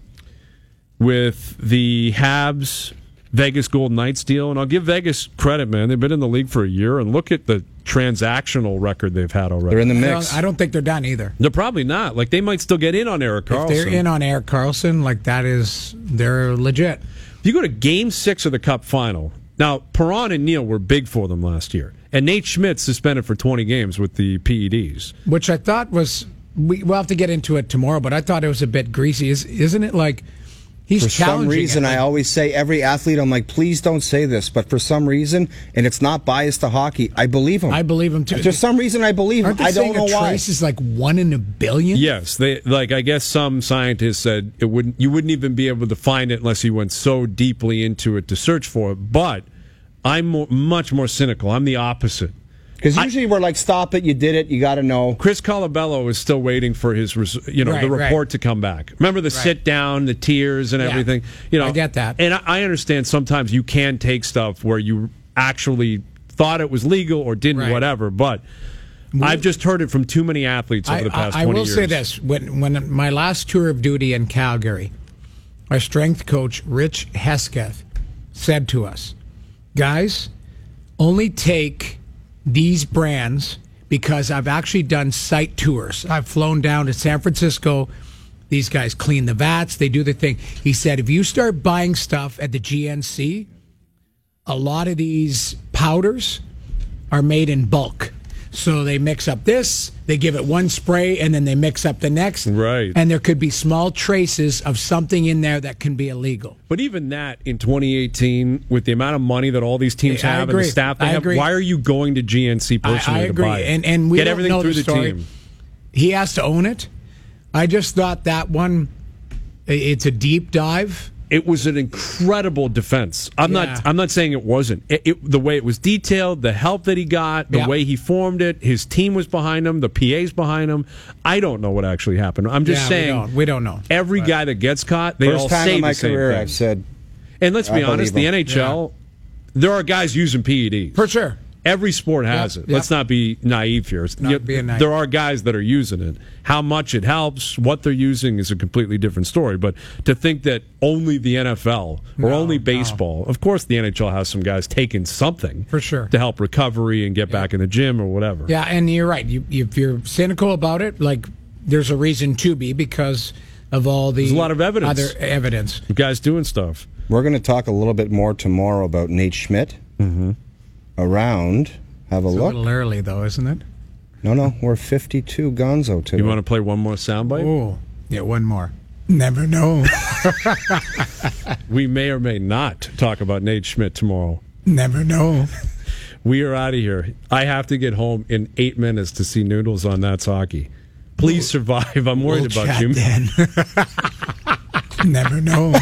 [SPEAKER 4] with the Habs Vegas Golden Knights deal, and I'll give Vegas credit, man. They've been in the league for a year, and look at the transactional record they've had already.
[SPEAKER 3] They're in the
[SPEAKER 2] I
[SPEAKER 3] mix.
[SPEAKER 2] don't, I don't think they're done either.
[SPEAKER 4] They're probably not. Like, they might still get in on Eric Carlson.
[SPEAKER 2] If they're in on Eric Carlson, like that is, they're legit.
[SPEAKER 4] If you go to Game Six of the Cup Final, now Perron and Neal were big for them last year, and Nate Schmidt suspended for twenty games with the P E Ds.
[SPEAKER 2] Which I thought was, we, we'll have to get into it tomorrow, but I thought it was a bit greasy. Is, isn't it like, he's
[SPEAKER 3] For some
[SPEAKER 2] challenging
[SPEAKER 3] reason,
[SPEAKER 2] it.
[SPEAKER 3] I always say every athlete, I'm like, please don't say this. But for some reason, and it's not biased to hockey, I believe him.
[SPEAKER 2] I believe him too.
[SPEAKER 3] For some reason, I believe him.
[SPEAKER 2] Aren't they
[SPEAKER 3] I don't
[SPEAKER 2] saying
[SPEAKER 3] know
[SPEAKER 2] a
[SPEAKER 3] why.
[SPEAKER 2] trace is like one in a billion?
[SPEAKER 4] Yes, they like. I guess some scientists said it wouldn't. You wouldn't even be able to find it unless you went so deeply into it to search for it. But I'm more, much more cynical. I'm the opposite.
[SPEAKER 3] Because usually we're like, stop it, you did it, you got to know.
[SPEAKER 4] Chris Colabello is still waiting for his, res- you know,
[SPEAKER 2] Right,
[SPEAKER 4] the report
[SPEAKER 2] right.
[SPEAKER 4] to come back. Remember the sit down, the tears, and
[SPEAKER 2] Yeah.
[SPEAKER 4] everything. You know,
[SPEAKER 2] I get that.
[SPEAKER 4] and I, I understand sometimes you can take stuff where you actually thought it was legal or didn't,
[SPEAKER 2] Right.
[SPEAKER 4] whatever. But I've just heard it from too many athletes over
[SPEAKER 2] I,
[SPEAKER 4] the past
[SPEAKER 2] I, I
[SPEAKER 4] twenty
[SPEAKER 2] will
[SPEAKER 4] years.
[SPEAKER 2] say this: when when my last tour of duty in Calgary, our strength coach Rich Hesketh said to us, "Guys, only take these brands because I've actually done site tours. I've flown down to San Francisco. These guys clean the vats, they do the thing." He said, "If you start buying stuff at the G N C, a lot of these powders are made in bulk." So they mix up this, they give it one spray, and then they mix up the next.
[SPEAKER 4] Right.
[SPEAKER 2] And there could be small traces of something in there that can be illegal.
[SPEAKER 4] But even that in twenty eighteen, with the amount of money that all these teams
[SPEAKER 2] Yeah, I
[SPEAKER 4] have and the
[SPEAKER 2] agree.
[SPEAKER 4] staff they
[SPEAKER 2] I
[SPEAKER 4] have,
[SPEAKER 2] agree.
[SPEAKER 4] why are you going to G N C personally
[SPEAKER 2] I, I agree.
[SPEAKER 4] to buy it?
[SPEAKER 2] And, and we
[SPEAKER 4] Get
[SPEAKER 2] don't
[SPEAKER 4] everything
[SPEAKER 2] know
[SPEAKER 4] through
[SPEAKER 2] the,
[SPEAKER 4] the,
[SPEAKER 2] story.
[SPEAKER 4] team.
[SPEAKER 2] He has to own it. I just thought that one, i- it's a deep dive.
[SPEAKER 4] It was an incredible defense. I'm
[SPEAKER 2] Yeah.
[SPEAKER 4] not. I'm not saying it wasn't. It, it, the way it was detailed, the help that he got, the
[SPEAKER 2] Yeah.
[SPEAKER 4] way he formed it, his team was behind him, the P As behind him. I don't know what actually happened. I'm just
[SPEAKER 2] Yeah,
[SPEAKER 4] saying.
[SPEAKER 2] we don't, we don't know.
[SPEAKER 4] Every guy that gets caught, they all
[SPEAKER 3] First time
[SPEAKER 4] say
[SPEAKER 3] in my
[SPEAKER 4] the same
[SPEAKER 3] career
[SPEAKER 4] thing.
[SPEAKER 3] I've said,
[SPEAKER 4] and let's
[SPEAKER 3] I
[SPEAKER 4] be honest,
[SPEAKER 3] believe
[SPEAKER 4] the
[SPEAKER 3] him.
[SPEAKER 4] N H L, there are guys using P E Ds.
[SPEAKER 2] For sure.
[SPEAKER 4] Every sport has
[SPEAKER 2] Yep,
[SPEAKER 4] it.
[SPEAKER 2] yep.
[SPEAKER 4] Let's not be naive here.
[SPEAKER 2] Not
[SPEAKER 4] You-
[SPEAKER 2] being naive.
[SPEAKER 4] There are guys that are using it. How much it helps, what they're using is a completely different story. But to think that only the N F L or
[SPEAKER 2] No,
[SPEAKER 4] only
[SPEAKER 2] no.
[SPEAKER 4] baseball, of course the N H L has some guys taking something
[SPEAKER 2] For sure.
[SPEAKER 4] to help recovery and get back in the gym or whatever.
[SPEAKER 2] Yeah, and you're right. You, if you're cynical about it, like there's a reason to be because of all the
[SPEAKER 4] There's a lot of evidence.
[SPEAKER 2] other evidence.
[SPEAKER 4] Guys doing stuff.
[SPEAKER 3] We're going to talk a little bit more tomorrow about Nate Schmidt. Mm-hmm. Around, have a
[SPEAKER 2] It's a
[SPEAKER 3] look.
[SPEAKER 2] little early, though, isn't it?
[SPEAKER 3] No, no, we're fifty-two Gonzo today.
[SPEAKER 4] You want to play one more soundbite?
[SPEAKER 2] Oh, yeah, one more. Never know.
[SPEAKER 4] We may or may not talk about Nate Schmidt tomorrow.
[SPEAKER 2] Never know.
[SPEAKER 4] We are out of here. I have to get home in eight minutes to see Noodles on That's Hockey. Please survive. I'm worried
[SPEAKER 2] We'll
[SPEAKER 4] about
[SPEAKER 2] chat
[SPEAKER 4] you.
[SPEAKER 2] then. Never know.